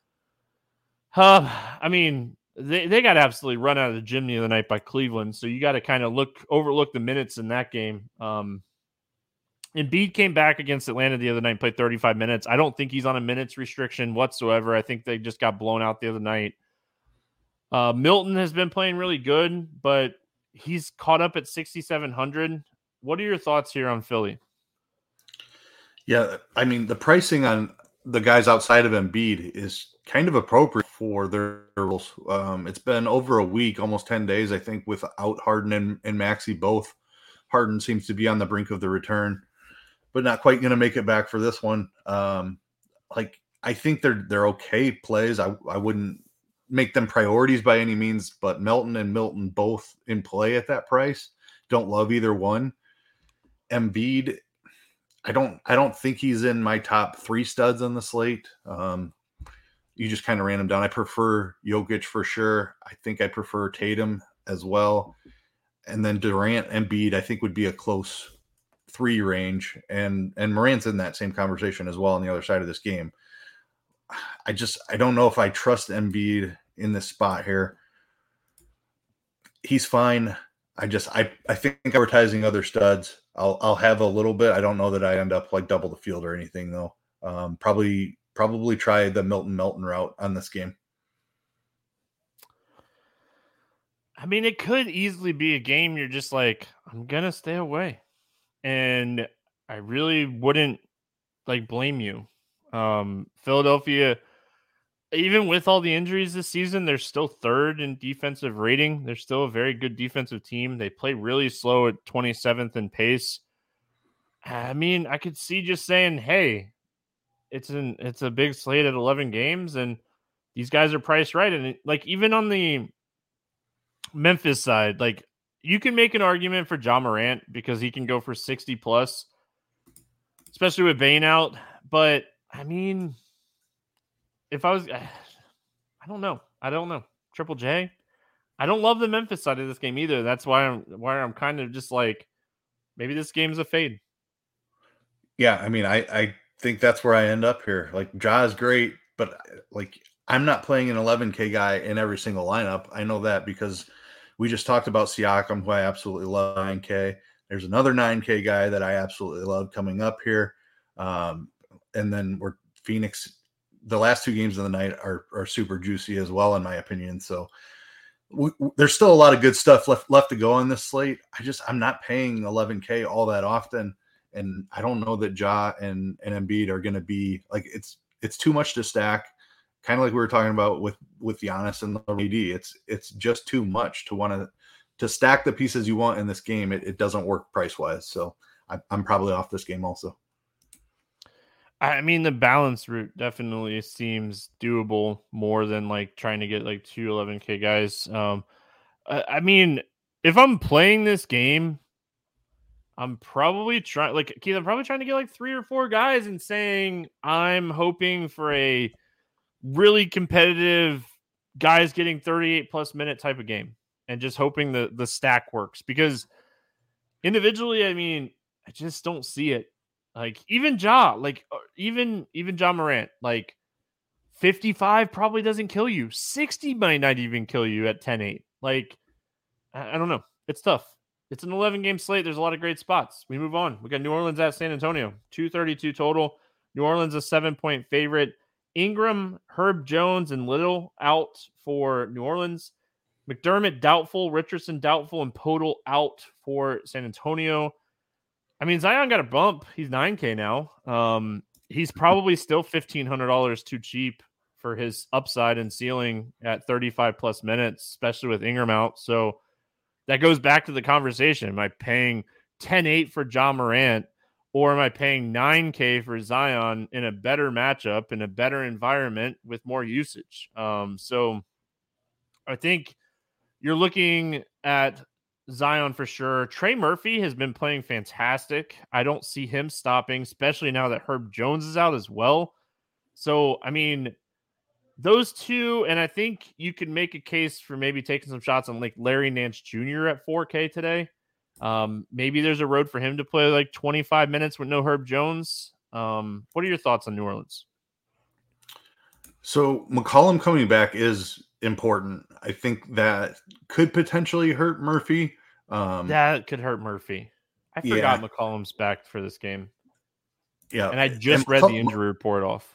I mean, they got absolutely run out of the gym the other night by Cleveland, so you got to kind of overlook the minutes in that game. Embiid came back against Atlanta the other night and played 35 minutes. I don't think he's on a minutes restriction whatsoever. I think they just got blown out the other night. Milton has been playing really good, but he's caught up at 6,700. What are your thoughts here on Philly? Yeah, I mean, the pricing on the guys outside of Embiid is kind of appropriate for their roles. It's been over a week, almost 10 days, I think, without Harden and Maxey both. Harden seems to be on the brink of the return, but not quite going to make it back for this one. I think they're okay plays. I wouldn't make them priorities by any means, but Melton and Milton both in play at that price. Don't love either one. Embiid, I don't think he's in my top 3 studs on the slate. You just kind of ran him down. I prefer Jokic for sure. I think I prefer Tatum as well. And then Durant and Embiid, I think would be a close 3 range. And Morant's in that same conversation as well on the other side of this game. I don't know if I trust Embiid in this spot here. He's fine. I think advertising other studs. I'll have a little bit. I don't know that I end up like double the field or anything though. Probably try the Melton route on this game. I mean, it could easily be a game you're just like, I'm going to stay away. And I really wouldn't blame you. Philadelphia, even with all the injuries this season, they're still 3rd in defensive rating. They're still a very good defensive team. They play really slow at 27th in pace. I mean, I could see just saying, hey, it's a big slate at 11 games, and these guys are priced right. And even on the Memphis side, you can make an argument for Ja Morant because he can go for 60 plus, especially with Bane out. But I mean, if I was, I don't know. Triple J. I don't love the Memphis side of this game either. That's why I'm kind of just like, maybe this game's a fade. Yeah, I mean, I think that's where I end up here. Like, Ja is great, but like, I'm not playing an 11K guy in every single lineup. I know that because we just talked about Siakam, who I absolutely love, 9K. There's another 9K guy that I absolutely love coming up here. And then we're Phoenix. The last two games of the night are super juicy as well, in my opinion. So there's still a lot of good stuff left to go on this slate. I'm not paying 11K all that often. And I don't know that Ja and Embiid are going to be like, it's too much to stack. Kind of like we were talking about with Giannis and the AD. It's just too much to want to stack the pieces you want in this game. It doesn't work price wise. So I'm probably off this game also. I mean, the balance route definitely seems doable more than like trying to get like two 11K guys. I mean, if I'm playing this game, I'm probably trying, like, Keith, I'm probably trying to get like 3 or 4 guys and saying I'm hoping for a really competitive guys getting 38 plus minute type of game and just hoping the stack works, because individually, I mean, I just don't see it. Like even Ja Morant, like 55 probably doesn't kill you. 60 might not even kill you at 10-8. Like, I don't know. It's tough. It's an 11-game slate. There's a lot of great spots. We move on. We got New Orleans at San Antonio. 232 total. New Orleans a 7-point favorite. Ingram, Herb Jones, and Little out for New Orleans. McDermott doubtful. Richardson doubtful. And Podol out for San Antonio. I mean, Zion got a bump. He's 9K now. He's probably still $1,500 too cheap for his upside and ceiling at 35 plus minutes, especially with Ingram out. So that goes back to the conversation. Am I paying 10-8 for Ja Morant, or am I paying 9K for Zion in a better matchup, in a better environment with more usage? So I think you're looking at Zion for sure. Trey Murphy has been playing fantastic. I don't see him stopping, especially now that Herb Jones is out as well. So, I mean, those two, and I think you could make a case for maybe taking some shots on like Larry Nance Jr. at 4K today. Maybe there's a road for him to play like 25 minutes with no Herb Jones. What are your thoughts on New Orleans? So McCollum coming back is important. I think that could potentially hurt Murphy. That could hurt Murphy. I forgot McCollum's back for this game. Yeah. And I just read the injury report off.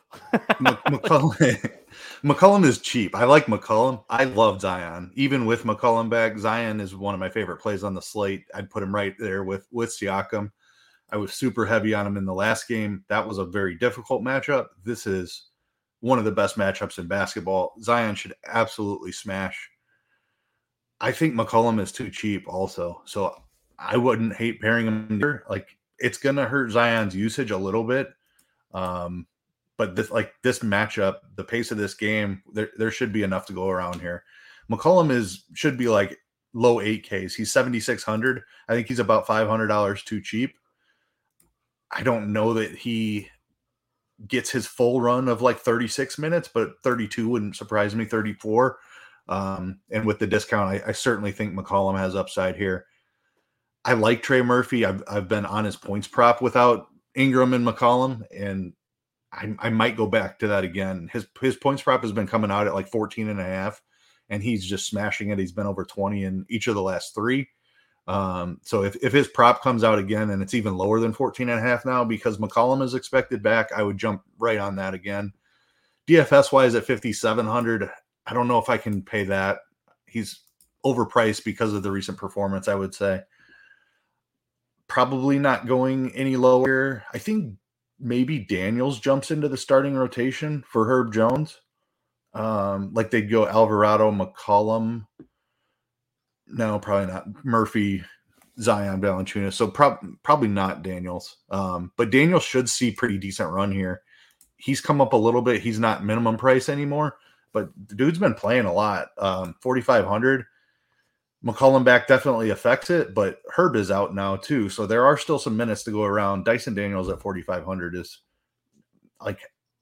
McCollum is cheap. I like McCollum. I love Zion. Even with McCollum back, Zion is one of my favorite plays on the slate. I'd put him right there with Siakam. I was super heavy on him in the last game. That was a very difficult matchup. This is one of the best matchups in basketball. Zion should absolutely smash. I think McCollum is too cheap also. So I wouldn't hate pairing him here. Like, it's going to hurt Zion's usage a little bit. But this matchup, the pace of this game, there should be enough to go around here. McCollum should be like low 8Ks. He's 7,600. I think he's about $500 too cheap. I don't know that he gets his full run of like 36 minutes, but 32 wouldn't surprise me, 34. And with the discount, I certainly think McCollum has upside here. I like Trey Murphy. I've been on his points prop without Ingram and McCollum, and I might go back to that again. His points prop has been coming out at like 14.5, and he's just smashing it. He's been over 20 in each of the last 3. So if his prop comes out again and it's even lower than 14.5 now because McCollum is expected back, I would jump right on that again. DFS wise at 5,700, I don't know if I can pay that. He's overpriced because of the recent performance, I would say. Probably not going any lower. I think maybe Daniels jumps into the starting rotation for Herb Jones. Like they'd go Alvarado, McCollum. No, probably not. Murphy, Zion, Valanciunas. So probably not Daniels. But Daniels should see pretty decent run here. He's come up a little bit. He's not minimum price anymore, but the dude's been playing a lot. 4,500. McCollum back definitely affects it, but Herb is out now too. So there are still some minutes to go around. Dyson Daniels at 4,500 is like,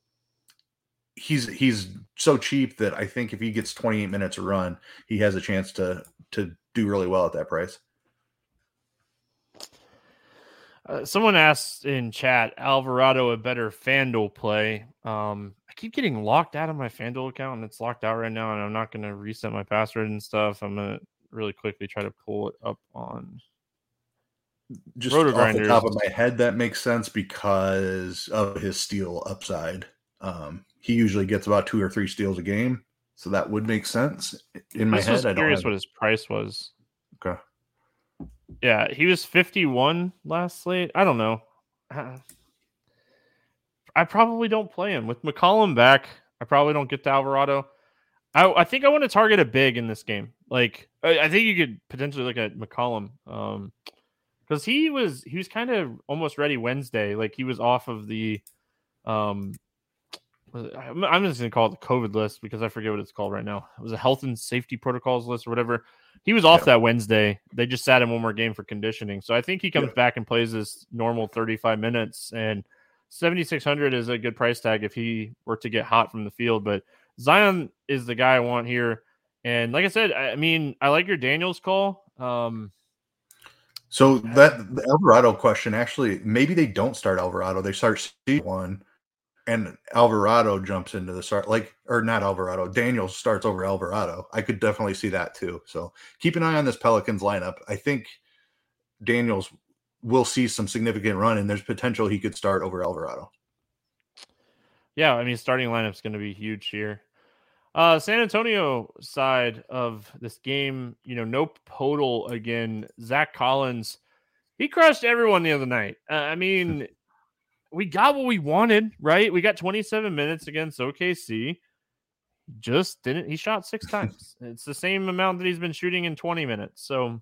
he's so cheap that I think if he gets 28 minutes to run, he has a chance to do really well at that price. Someone asked in chat, Alvarado a better FanDuel play. I keep getting locked out of my FanDuel account, and it's locked out right now, and I'm not going to reset my password and stuff. I'm going to really quickly try to pull it up on just Roto off Grinders. the top of my head. That makes sense because of his steal upside. He usually gets about 2 or 3 steals a game, so that would make sense in my head. I'm curious what his price was. Okay. Yeah, he was 51 last slate. I don't know. I probably don't play him. With McCollum back, I probably don't get to Alvarado. I think I want to target a big in this game. Like, I think you could potentially look at McCollum. Because he was kind of almost ready Wednesday. Like, he was off of the I'm just going to call it the COVID list because I forget what it's called right now. It was a health and safety protocols list or whatever. He was off that Wednesday. They just sat him one more game for conditioning. So I think he comes back and plays his normal 35 minutes, and 7,600 is a good price tag if he were to get hot from the field. But Zion is the guy I want here. And like I said, I mean, I like your Daniels call. So the Alvarado question, actually, maybe they don't start Alvarado. They start C1. And Alvarado jumps into the start, not Alvarado. Daniels starts over Alvarado. I could definitely see that too. So keep an eye on this Pelicans lineup. I think Daniels will see some significant run, and there's potential he could start over Alvarado. Yeah, I mean, starting lineup's going to be huge here. San Antonio side of this game, no Podol again. Zach Collins, he crushed everyone the other night. I mean. We got what we wanted, right? We got 27 minutes against OKC. He shot 6 times. It's the same amount that he's been shooting in 20 minutes. So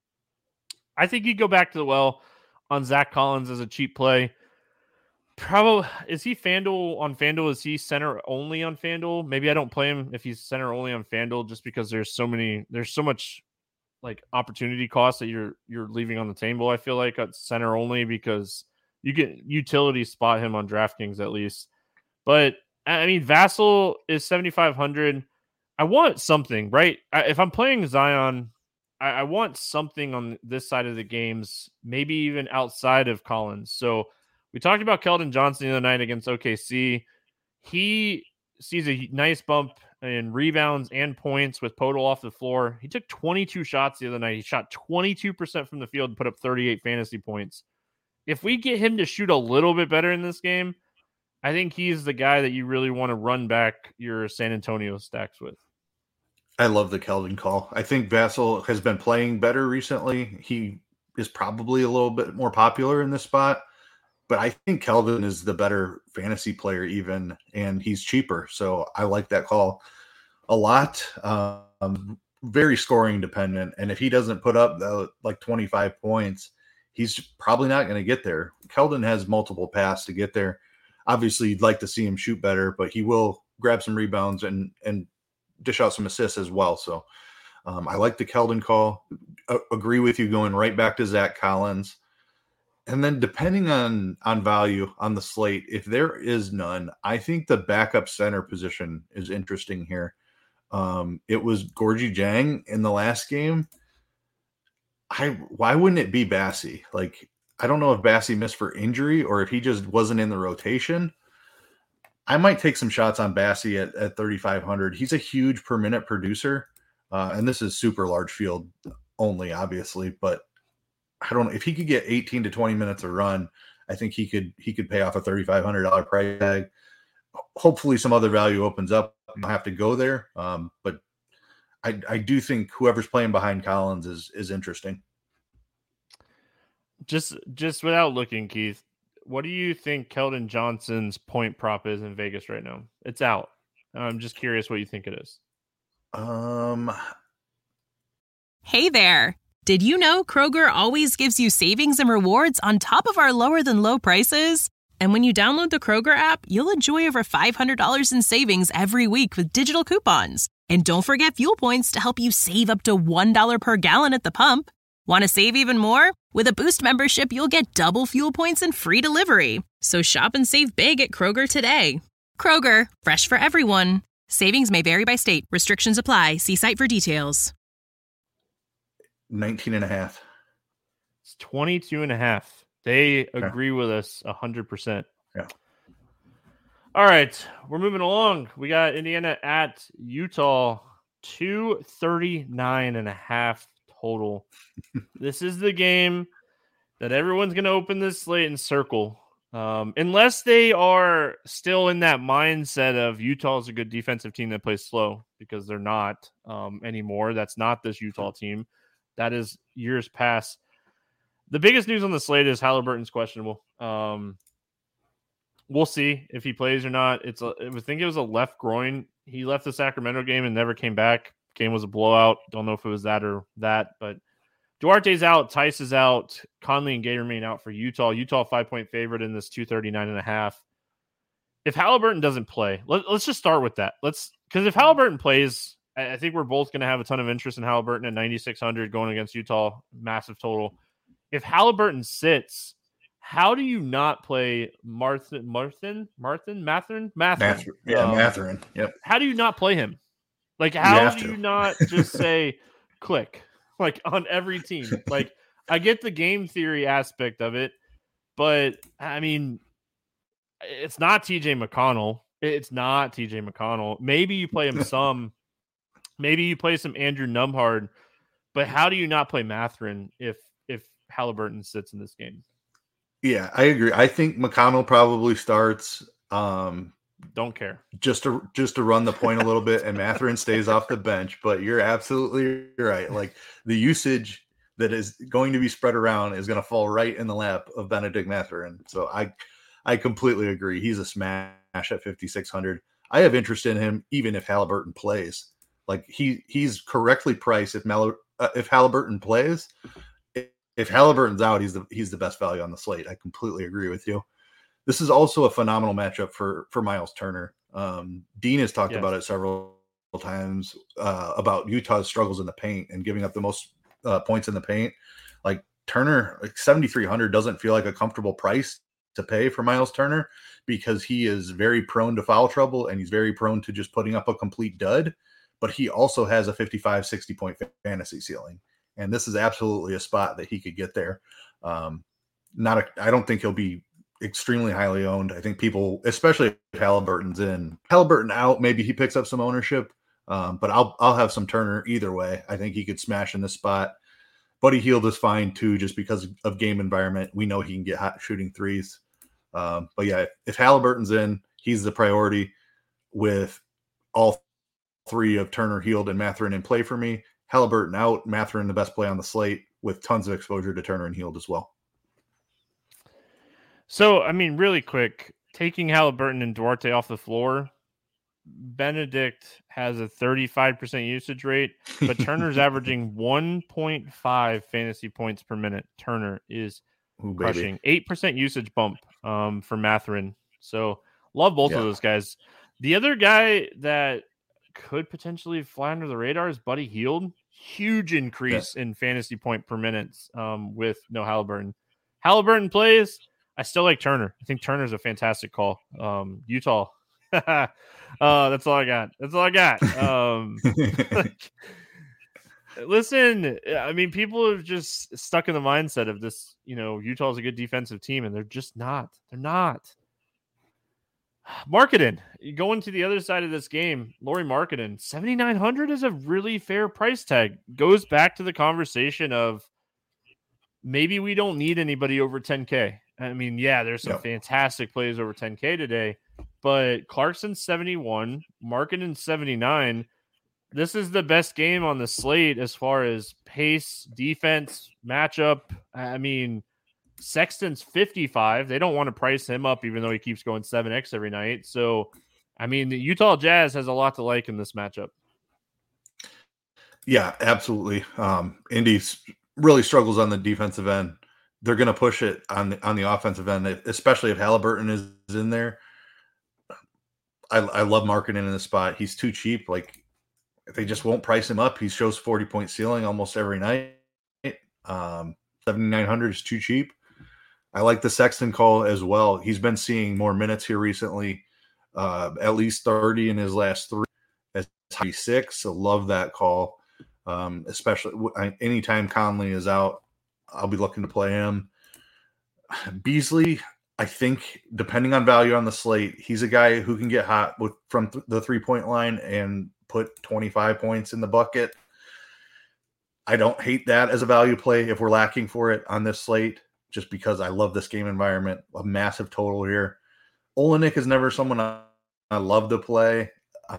I think you go back to the well on Zach Collins as a cheap play. Probably, is he FanDuel on FanDuel? Is he center only on FanDuel? Maybe I don't play him if he's center only on FanDuel just because there's so much like opportunity cost that you're leaving on the table. I feel like at center only because you get utility spot him on DraftKings at least. But, I mean, Vassell is 7,500. I want something, right? If I'm playing Zion, I want something on this side of the games, maybe even outside of Collins. So we talked about Keldon Johnson the other night against OKC. He sees a nice bump in rebounds and points with Podol off the floor. He took 22 shots the other night. He shot 22% from the field and put up 38 fantasy points. If we get him to shoot a little bit better in this game, I think he's the guy that you really want to run back your San Antonio stacks with. I love the Keldon call. I think Vassell has been playing better recently. He is probably a little bit more popular in this spot, but I think Keldon is the better fantasy player even, and he's cheaper. So I like that call a lot. Very scoring dependent. And if he doesn't put up 25 points, he's probably not going to get there. Keldon has multiple paths to get there. Obviously, you'd like to see him shoot better, but he will grab some rebounds and dish out some assists as well. So I like the Keldon call. Agree with you going right back to Zach Collins. And then depending on value on the slate, if there is none, I think the backup center position is interesting here. It was Gorgui Dieng in the last game. Why wouldn't it be Bassey? I don't know if Bassey missed for injury or if he just wasn't in the rotation. I might take some shots on Bassey at 3,500. He's a huge per minute producer. And this is super large field only, obviously, but I don't know if he could get 18 to 20 minutes of run. I think he could pay off a $3,500 price tag. Hopefully some other value opens up. You don't have to go there. But I do think whoever's playing behind Collins is interesting. Just without looking, Keith, what do you think Keldon Johnson's point prop is in Vegas right now? It's out. I'm just curious what you think it is. Hey there. Did you know Kroger always gives you savings and rewards on top of our lower than low prices? And when you download the Kroger app, you'll enjoy over $500 in savings every week with digital coupons. And don't forget fuel points to help you save up to $1 per gallon at the pump. Want to save even more? With a Boost membership, you'll get double fuel points and free delivery. So shop and save big at Kroger today. Kroger, fresh for everyone. Savings may vary by state. Restrictions apply. See site for details. 19.5. It's 22.5. They agree with us 100%. Yeah. All right, we're moving along. We got Indiana at Utah, 239.5 total. This is the game that everyone's going to open this slate and circle. Unless they are still in that mindset of Utah's a good defensive team that plays slow, because they're not anymore. That's not this Utah team. That is years past. The biggest news on the slate is Halliburton's questionable. We'll see if he plays or not. I think it was a left groin. He left the Sacramento game and never came back. Game was a blowout. Don't know if it was that or that, but Duarte's out. Tice is out. Conley and Gay remain out for Utah. Utah 5-point favorite in this 239.5. If Halliburton doesn't play, let's just start with that. Because if Halliburton plays, I think we're both going to have a ton of interest in Halliburton at 9,600 going against Utah. Massive total. If Halliburton sits, how do you not play Mathurin? Yeah, Mathurin. Yep. How do you not play him? Like, how do you not just say click, like, on every team? Like, I get the game theory aspect of it, but I mean, it's not TJ McConnell. It's not TJ McConnell. Maybe you play him some. Maybe you play some Andrew Nembhard, but how do you not play Mathurin if Halliburton sits in this game? Yeah, I agree. I think McConnell probably starts. Don't care. Just to run the point a little bit, and Mathurin stays off the bench. But you're absolutely right. Like, the usage that is going to be spread around is going to fall right in the lap of Benedict Mathurin. So I completely agree. He's a smash at 5,600. I have interest in him even if Halliburton plays. Like, he's correctly priced if Halliburton plays. If Halliburton's out, he's the best value on the slate. I completely agree with you. This is also a phenomenal matchup for Miles Turner. Dean has talked about it several times about Utah's struggles in the paint and giving up the most points in the paint. Like, Turner, like 7,300 doesn't feel like a comfortable price to pay for Miles Turner, because he is very prone to foul trouble and he's very prone to just putting up a complete dud. But he also has a 55, 60-point fantasy ceiling. And this is absolutely a spot that he could get there. I don't think he'll be extremely highly owned. I think people, especially if Halliburton out, maybe he picks up some ownership. But I'll have some Turner either way. I think he could smash in this spot. Buddy Hield is fine too, just because of game environment. We know he can get hot shooting threes. But yeah, if Halliburton's in, he's the priority, with all three of Turner, Hield, and Mathurin in play for me. Halliburton out, Mathurin the best play on the slate, with tons of exposure to Turner and Hield as well. So, I mean, really quick, taking Halliburton and Duarte off the floor, Benedict has a 35% usage rate, but Turner's averaging 1.5 fantasy points per minute. Turner is crushing. 8% usage bump for Mathurin. So, love both of those guys. The other guy that could potentially fly under the radar is Buddy Hield. Huge increase in fantasy point per minute with no Halliburton. Halliburton plays. I still like Turner. I think Turner's a fantastic call. Utah. That's all I got. Listen, I mean, people are just stuck in the mindset of this, Utah's a good defensive team, and they're just not. They're not. Marketing, going to the other side of this game, Lauri Markkanen, 7,900 is a really fair price tag. Goes back to the conversation of maybe we don't need anybody over 10K. I mean, yeah, there's some fantastic plays over 10K today, but Clarkson's 71, Markkanen 79. This is the best game on the slate as far as pace, defense, matchup. I mean, Sexton's 55. They don't want to price him up, even though he keeps going 7X every night. So, I mean, the Utah Jazz has a lot to like in this matchup. Yeah, absolutely. Indy really struggles on the defensive end. They're going to push it on the offensive end, especially if Halliburton is in there. I love Markkanen in this spot. He's too cheap. Like, they just won't price him up. He shows 40-point ceiling almost every night. 7,900 is too cheap. I like the Sexton call as well. He's been seeing more minutes here recently, at least 30 in his last 3, as high 6. So love that call, especially anytime Conley is out. I'll be looking to play him. Beasley, I think, depending on value on the slate, he's a guy who can get hot from the 3-point line and put 25 points in the bucket. I don't hate that as a value play if we're lacking for it on this slate, just because I love this game environment. A massive total here. Olenek is never someone I love to play.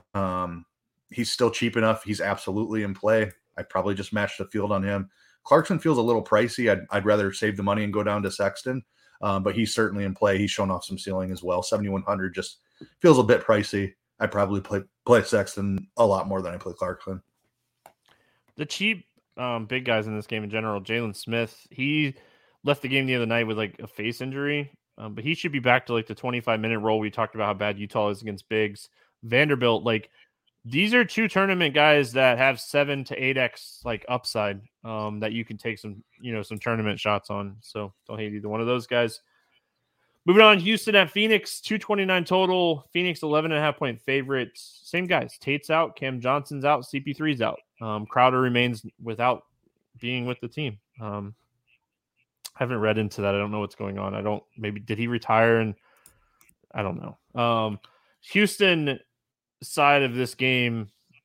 He's still cheap enough. He's absolutely in play. I'd probably just match the field on him. Clarkson feels a little pricey. I'd rather save the money and go down to Sexton, but he's certainly in play. He's shown off some ceiling as well. 7,100 just feels a bit pricey. I'd probably play Sexton a lot more than I play Clarkson. The cheap big guys in this game in general, Jalen Smith, he left the game the other night with like a face injury, but he should be back to like the 25-minute role. We talked about how bad Utah is against bigs. Vanderbilt, like, these are two tournament guys that have 7 to 8x like upside that you can take some tournament shots on. So don't hate either one of those guys. Moving on, Houston at Phoenix, 229 total. Phoenix 11.5 point favorites. Same guys. Tate's out, Cam Johnson's out, CP3's out. Crowder remains without being with the team. I haven't read into that. I don't know what's going on. Maybe did he retire? And I don't know. Houston side of this game,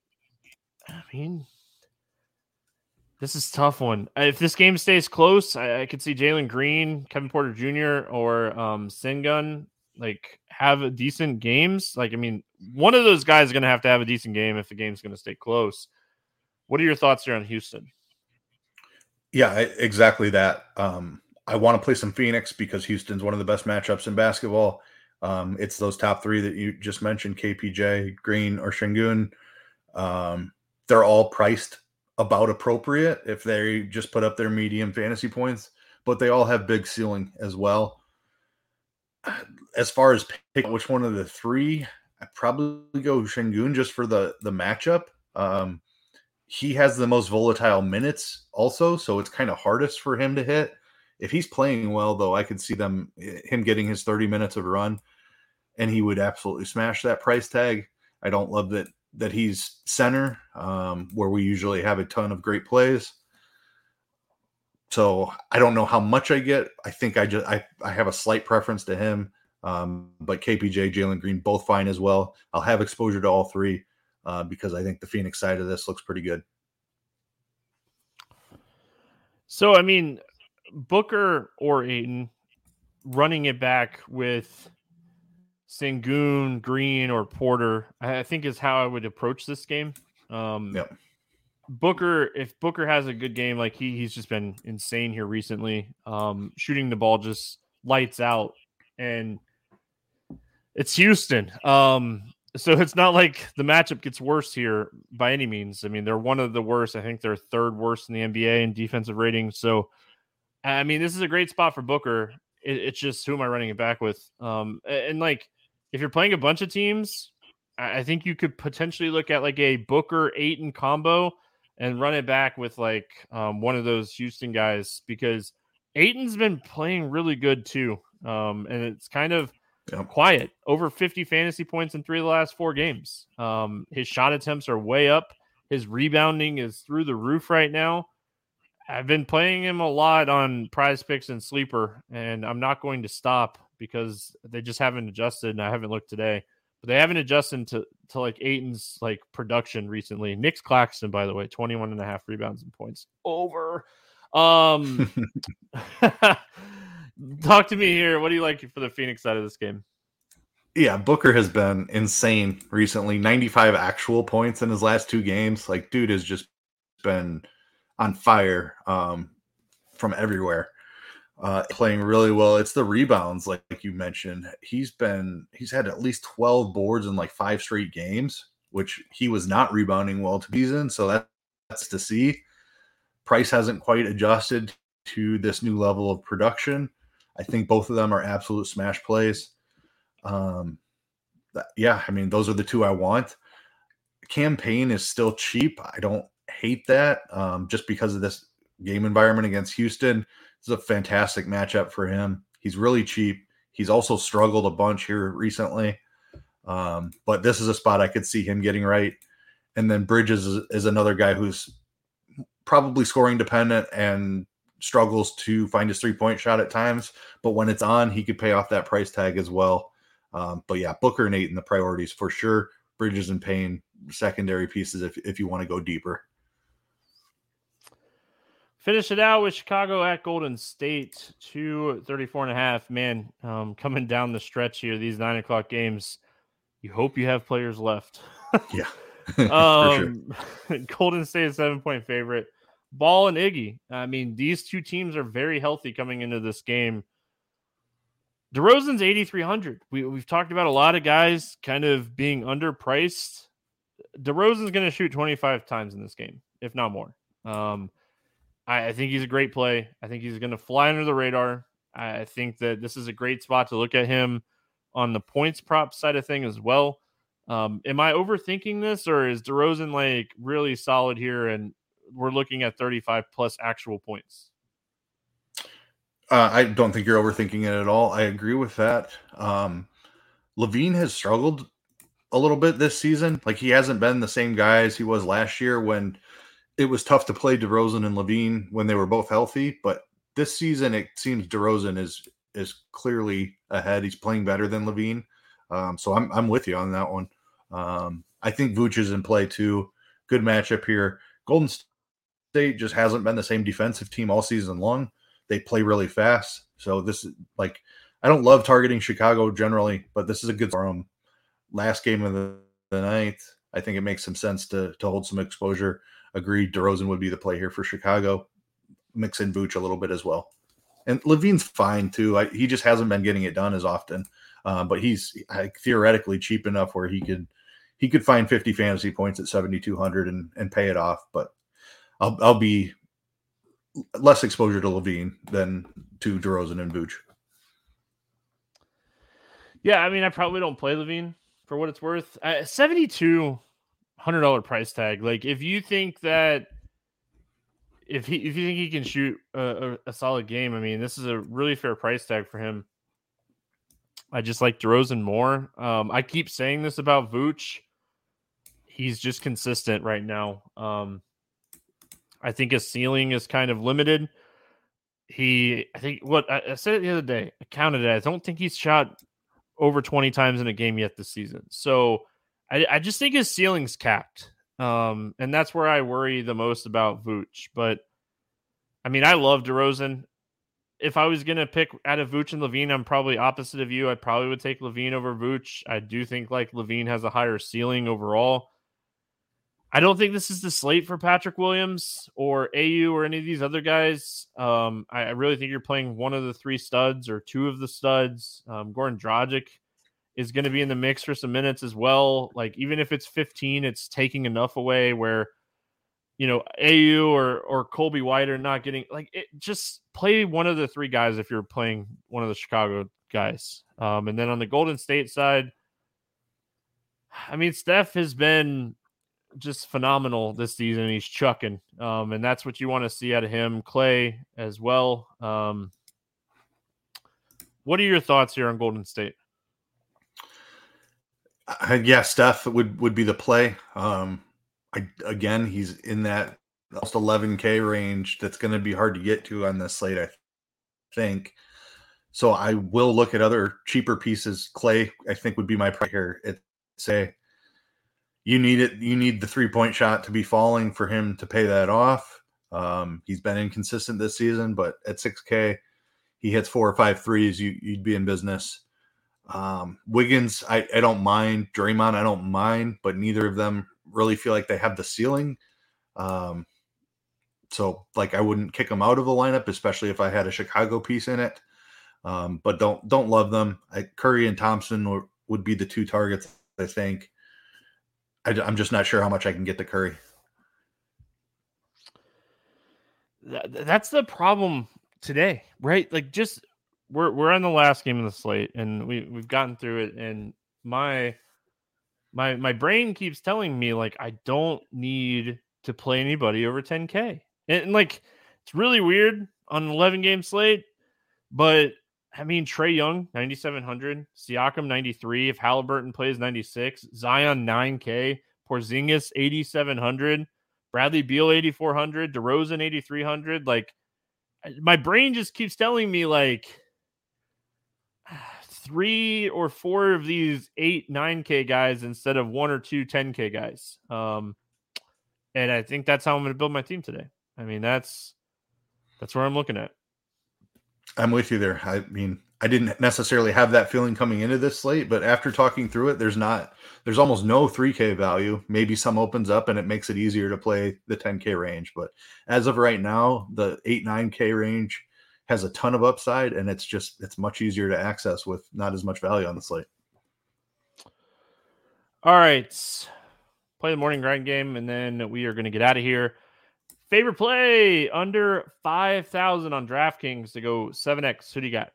I mean, this is a tough one. If this game stays close, I could see Jalen Green, Kevin Porter Jr., or Sengun like have decent games. Like, I mean, one of those guys is going to have a decent game if the game's going to stay close. What are your thoughts here on Houston? Yeah, exactly that. I want to play some Phoenix because Houston's one of the best matchups in basketball. It's those top three that you just mentioned, KPJ, Green, or Şengün. They're all priced about appropriate if they just put up their medium fantasy points, but they all have big ceiling as well. As far as pick which one of the three, I'd probably go Şengün just for the matchup. He has the most volatile minutes also, so it's kind of hardest for him to hit. If he's playing well, though, I could see him getting his 30 minutes of run, and he would absolutely smash that price tag. I don't love that he's center, where we usually have a ton of great plays. So I don't know how much I get. I think I have a slight preference to him, but KPJ, Jalen Green, both fine as well. I'll have exposure to all three because I think the Phoenix side of this looks pretty good. So, I mean, Booker or Ayton running it back with Şengün, Green, or Porter, I think is how I would approach this game. Yep. If Booker has a good game, like he's just been insane here recently, shooting the ball just lights out, and it's Houston. So it's not like the matchup gets worse here by any means. I mean, they're one of the worst. I think they're third worst in the NBA in defensive rating. So, I mean, this is a great spot for Booker. It's just, who am I running it back with? And like, if you're playing a bunch of teams, I think you could potentially look at like a Booker Ayton combo and run it back with like one of those Houston guys, because Ayton's been playing really good too. And it's kind of quiet, over 50 fantasy points in 3 of the last 4 games. His shot attempts are way up. His rebounding is through the roof right now. I've been playing him a lot on Prize Picks and Sleeper, and I'm not going to stop because they just haven't adjusted, and I haven't looked today. But they haven't adjusted to like Ayton's like production recently. Nick Claxton, by the way, 21.5 rebounds and points. Over. Talk to me here. What do you like for the Phoenix side of this game? Yeah, Booker has been insane recently. 95 actual points in his last 2 games. Like, dude has just been on fire from everywhere. Playing really well. It's the rebounds, like you mentioned. He's had at least 12 boards in like 5 straight games, which he was not rebounding well to season. So that's to see. Price hasn't quite adjusted to this new level of production. I think both of them are absolute smash plays. Yeah, I mean, those are the 2 I want. Cam Payne is still cheap. I don't hate that just because of this game environment against Houston. This is a fantastic matchup for him. He's really cheap. He's also struggled a bunch here recently. But this is a spot I could see him getting right. And then Bridges is another guy who's probably scoring dependent and struggles to find his 3-point shot at times, but when it's on, he could pay off that price tag as well. But yeah, Booker and Ayton, the priorities for sure. Bridges and Payne, secondary pieces if you want to go deeper. Finish it out with Chicago at Golden State, 234.5. Man, coming down the stretch here, these 9 o'clock games, you hope you have players left. Yeah, for sure. Golden State is 7-point favorite. Ball and Iggy. I mean, these two teams are very healthy coming into this game. DeRozan's 8,300. We've talked about a lot of guys kind of being underpriced. DeRozan's going to shoot 25 times in this game, if not more. I think he's a great play. I think he's going to fly under the radar. I think that this is a great spot to look at him on the points prop side of thing as well. Am I overthinking this, or is DeRozan like really solid here and we're looking at 35 plus actual points? I don't think you're overthinking it at all. I agree with that. LaVine has struggled a little bit this season. Like, he hasn't been the same guy as he was last year when it was tough to play DeRozan and LaVine when they were both healthy. But this season, it seems DeRozan is clearly ahead. He's playing better than LaVine. So I'm with you on that one. I think Vooch is in play too. Good matchup here. Golden State just hasn't been the same defensive team all season long. They play really fast. So this is like, I don't love targeting Chicago generally, but this is a good for them. Last game of the night, I think it makes some sense to hold some exposure. Agreed, DeRozan would be the play here for Chicago. Mix in Vooch a little bit as well. And LaVine's fine too. He just hasn't been getting it done as often. But he's theoretically cheap enough where he could find 50 fantasy points at 7,200 and pay it off. But I'll be less exposure to LaVine than to DeRozan and Vooch. Yeah, I mean, I probably don't play LaVine for what it's worth. $7,200 price tag. Like, if you think that if you think he can shoot a solid game, I mean, this is a really fair price tag for him. I just like DeRozan more. I keep saying this about Vooch. He's just consistent right now. I think his ceiling is kind of limited. I think what I said it the other day, I counted it. I don't think he's shot over 20 times in a game yet this season. So I just think his ceiling's capped. And that's where I worry the most about Vooch. But I mean, I love DeRozan. If I was going to pick out of Vooch and LaVine, I'm probably opposite of you. I probably would take LaVine over Vooch. I do think like LaVine has a higher ceiling overall. I don't think this is the slate for Patrick Williams or AU or any of these other guys. I really think you're playing one of the three studs or two of the studs. Goran Dragic is going to be in the mix for some minutes as well. Like, even if it's 15, it's taking enough away where, you know, AU or Colby White are not getting, like, it, just play one of the three guys if you're playing one of the Chicago guys. And then on the Golden State side, I mean, Steph has been just phenomenal this season. He's chucking. And that's what you want to see out of him. Clay as well. What are your thoughts here on Golden State? Yeah, Steph would be the play. Again, he's in that almost 11K range. That's going to be hard to get to on this slate, I think. So I will look at other cheaper pieces. Clay, I think, would be my price here. You need it. You need the 3-point shot to be falling for him to pay that off. He's been inconsistent this season, but at 6K, he hits 4 or 5 threes. You'd be in business. Wiggins, I don't mind. Draymond, I don't mind, but neither of them really feel like they have the ceiling. So like, I wouldn't kick them out of the lineup, especially if I had a Chicago piece in it. But don't love them. Curry and Thompson would be the two targets, I think. I'm just not sure how much I can get to Curry. That's the problem today, right? Like, just we're on the last game of the slate, and we've gotten through it, and my brain keeps telling me, like, I don't need to play anybody over 10K, and like, it's really weird on an 11-game slate, but I mean, Trae Young, 9,700, Siakam, 93. If Halliburton plays, 96. Zion, 9K. Porzingis, 8,700. Bradley Beal, 8,400. DeRozan, 8,300. Like, my brain just keeps telling me like 3 or 4 of these 8, 9K guys instead of 1 or 2 10K guys. And I think that's how I'm going to build my team today. I mean, that's where I'm looking at. I'm with you there. I mean, I didn't necessarily have that feeling coming into this slate, but after talking through it, there's almost no 3K value. Maybe some opens up and it makes it easier to play the 10K range. But as of right now, the 8, 9K range has a ton of upside, and it's much easier to access with not as much value on the slate. All right. Play the morning grind game, and then we are going to get out of here. Favorite play under 5,000 on DraftKings to go 7X. Who do you got?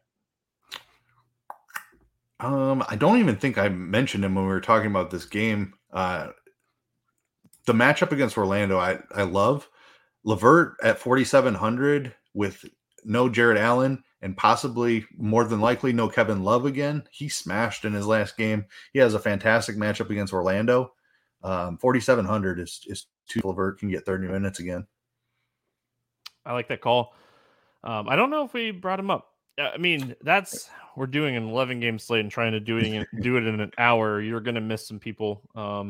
I don't even think I mentioned him when we were talking about this game. The matchup against Orlando, I love. Levert at 4,700 with no Jared Allen and possibly more than likely no Kevin Love again. He smashed in his last game. He has a fantastic matchup against Orlando. 4,700 is too. Levert can get 30 minutes again. I like that call. I don't know if we brought him up. I mean, we're doing an 11 game slate and trying to do it in an hour. You're going to miss some people.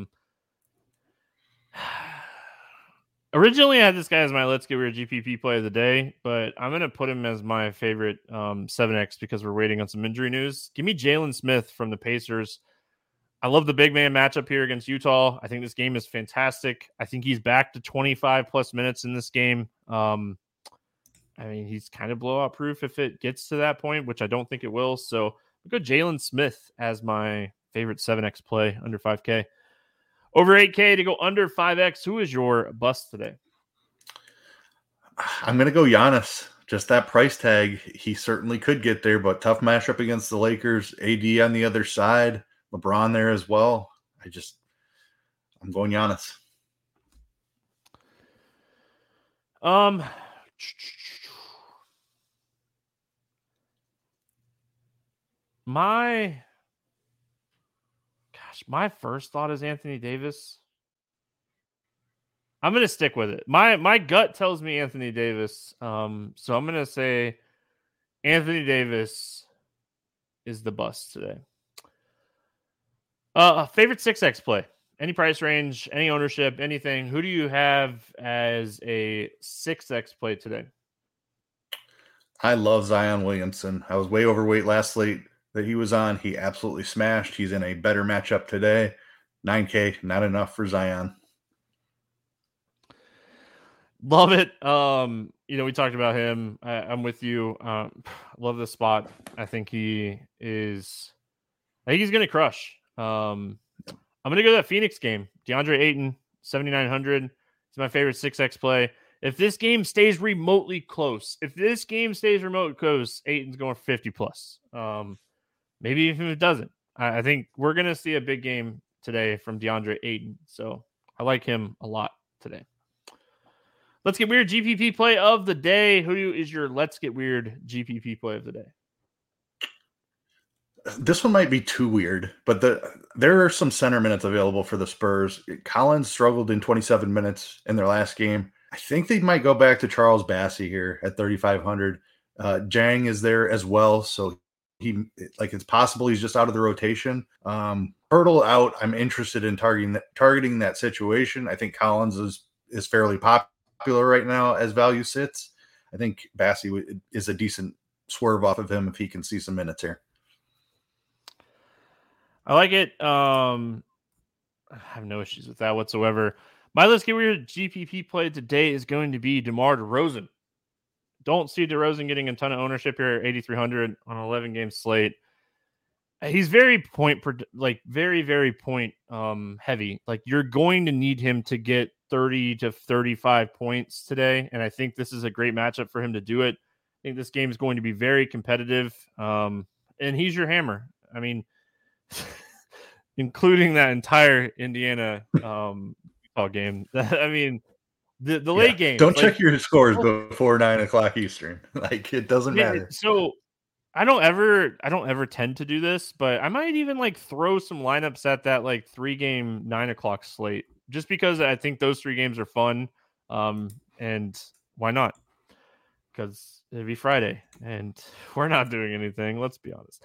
Originally, I had this guy as my Let's Get Weird GPP play of the day, but I'm going to put him as my favorite 7X because we're waiting on some injury news. Give me Jalen Smith from the Pacers. I love the big man matchup here against Utah. I think this game is fantastic. I think he's back to 25-plus minutes in this game. I mean, he's kind of blowout proof if it gets to that point, which I don't think it will. So I'll go Jalen Smith as my favorite 7X play under 5K. Over 8K to go under 5X. Who is your bust today? I'm going to go Giannis. Just that price tag, he certainly could get there, but tough matchup against the Lakers. AD on the other side. LeBron there as well. I'm going Giannis. My first thought is Anthony Davis. I'm going to stick with it. My gut tells me Anthony Davis. So I'm going to say Anthony Davis is the bust today. Favorite 6X play? Any price range, any ownership, anything. Who do you have as a 6X play today? I love Zion Williamson. I was way overweight last slate that he was on. He absolutely smashed. He's in a better matchup today. 9K, not enough for Zion. Love it. We talked about him. I'm with you. Love this spot. I think he's going to crush. I'm going to go to that Phoenix game. DeAndre Ayton, 7,900. It's my favorite 6X play. If this game stays remotely close, Ayton's going 50 plus. Maybe even if it doesn't. I think we're going to see a big game today from DeAndre Ayton. So I like him a lot today. Let's Get Weird GPP play of the day. Who is your Let's Get Weird GPP play of the day? This one might be too weird, but there are some center minutes available for the Spurs. Collins struggled in 27 minutes in their last game. I think they might go back to Charles Bassey here at 3,500. Jang is there as well, so it's possible he's just out of the rotation. Hurdle out. I'm interested in targeting that situation. I think Collins is fairly popular right now as value sits. I think Bassey is a decent swerve off of him if he can see some minutes here. I like it. I have no issues with that whatsoever. My Let's Get Weird GPP play today is going to be DeMar DeRozan. Don't see DeRozan getting a ton of ownership here at 8,300 on an 11-game slate. He's very very, very point heavy. Like, you're going to need him to get 30 to 35 points today, and I think this is a great matchup for him to do it. I think this game is going to be very competitive, and he's your hammer. I mean, including that entire Indiana game. I mean, the late game. Don't check your scores before 9 o'clock Eastern. It doesn't matter. So I don't ever tend to do this, but I might even throw some lineups at that 3-game 9 o'clock slate, just because I think those 3 games are fun. And why not? because it'd be Friday and we're not doing anything. Let's be honest.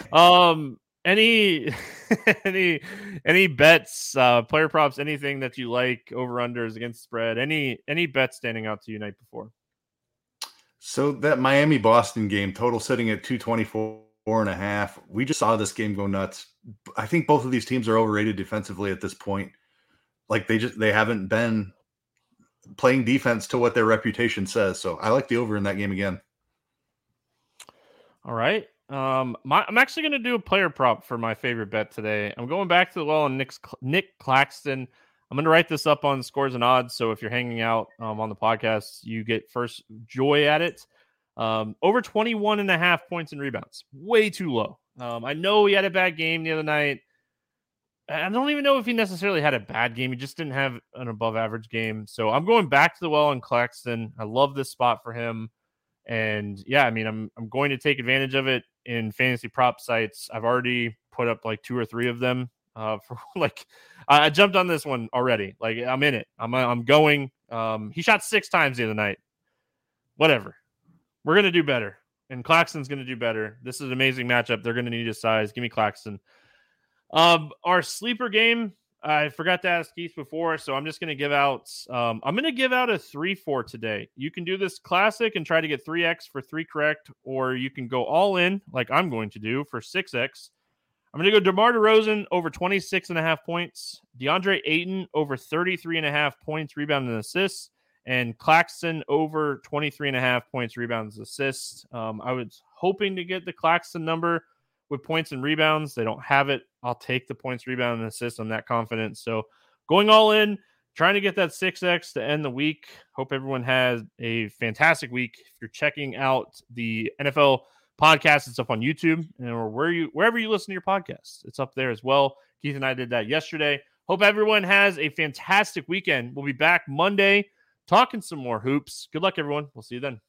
Any any bets, player props, anything that you like, over unders against spread, any bets standing out to you night before? So that Miami Boston game, total sitting at 224.5. We just saw this game go nuts. I think both of these teams are overrated defensively at this point. Like they haven't been playing defense to what their reputation says. So I like the over in that game again. All right. I'm actually going to do a player prop for my favorite bet today. I'm going back to the well on Nick Claxton. I'm going to write this up on Scores and Odds. So if you're hanging out on the podcast, you get first joy at it. Over 21.5 points and rebounds. Way too low. I know he had a bad game the other night. I don't even know if he necessarily had a bad game. He just didn't have an above average game. So I'm going back to the well on Claxton. I love this spot for him. And yeah, I mean, I'm going to take advantage of it in fantasy prop sites. I've already put up like 2 or 3 of them. For like, I jumped on this one already. Like, I'm in it. I'm going. He shot 6 times the other night. Whatever. We're gonna do better, and Claxton's gonna do better. This is an amazing matchup. They're gonna need his size. Give me Claxton. Our sleeper game, I forgot to ask Keith before, so I'm just going to give out I'm going to give out a 3-4 today. You can do this classic and try to get 3x for 3 correct, or you can go all in like I'm going to do for 6x. I'm going to go DeMar DeRozan over 26.5 points, DeAndre Ayton over 33.5 points, rebounds and assists, and Claxton over 23.5 points, rebounds, assists. I was hoping to get the Claxton number with points and rebounds. They don't have it. I'll take the points, rebound, and assist. I'm that confident. So going all in, trying to get that 6x to end the week. Hope everyone has a fantastic week. If you're checking out the NFL podcast, it's up on YouTube, or wherever you listen to your podcasts, it's up there as well. Keith and I did that yesterday. Hope everyone has a fantastic weekend. We'll be back Monday talking some more hoops. Good luck, everyone. We'll see you then.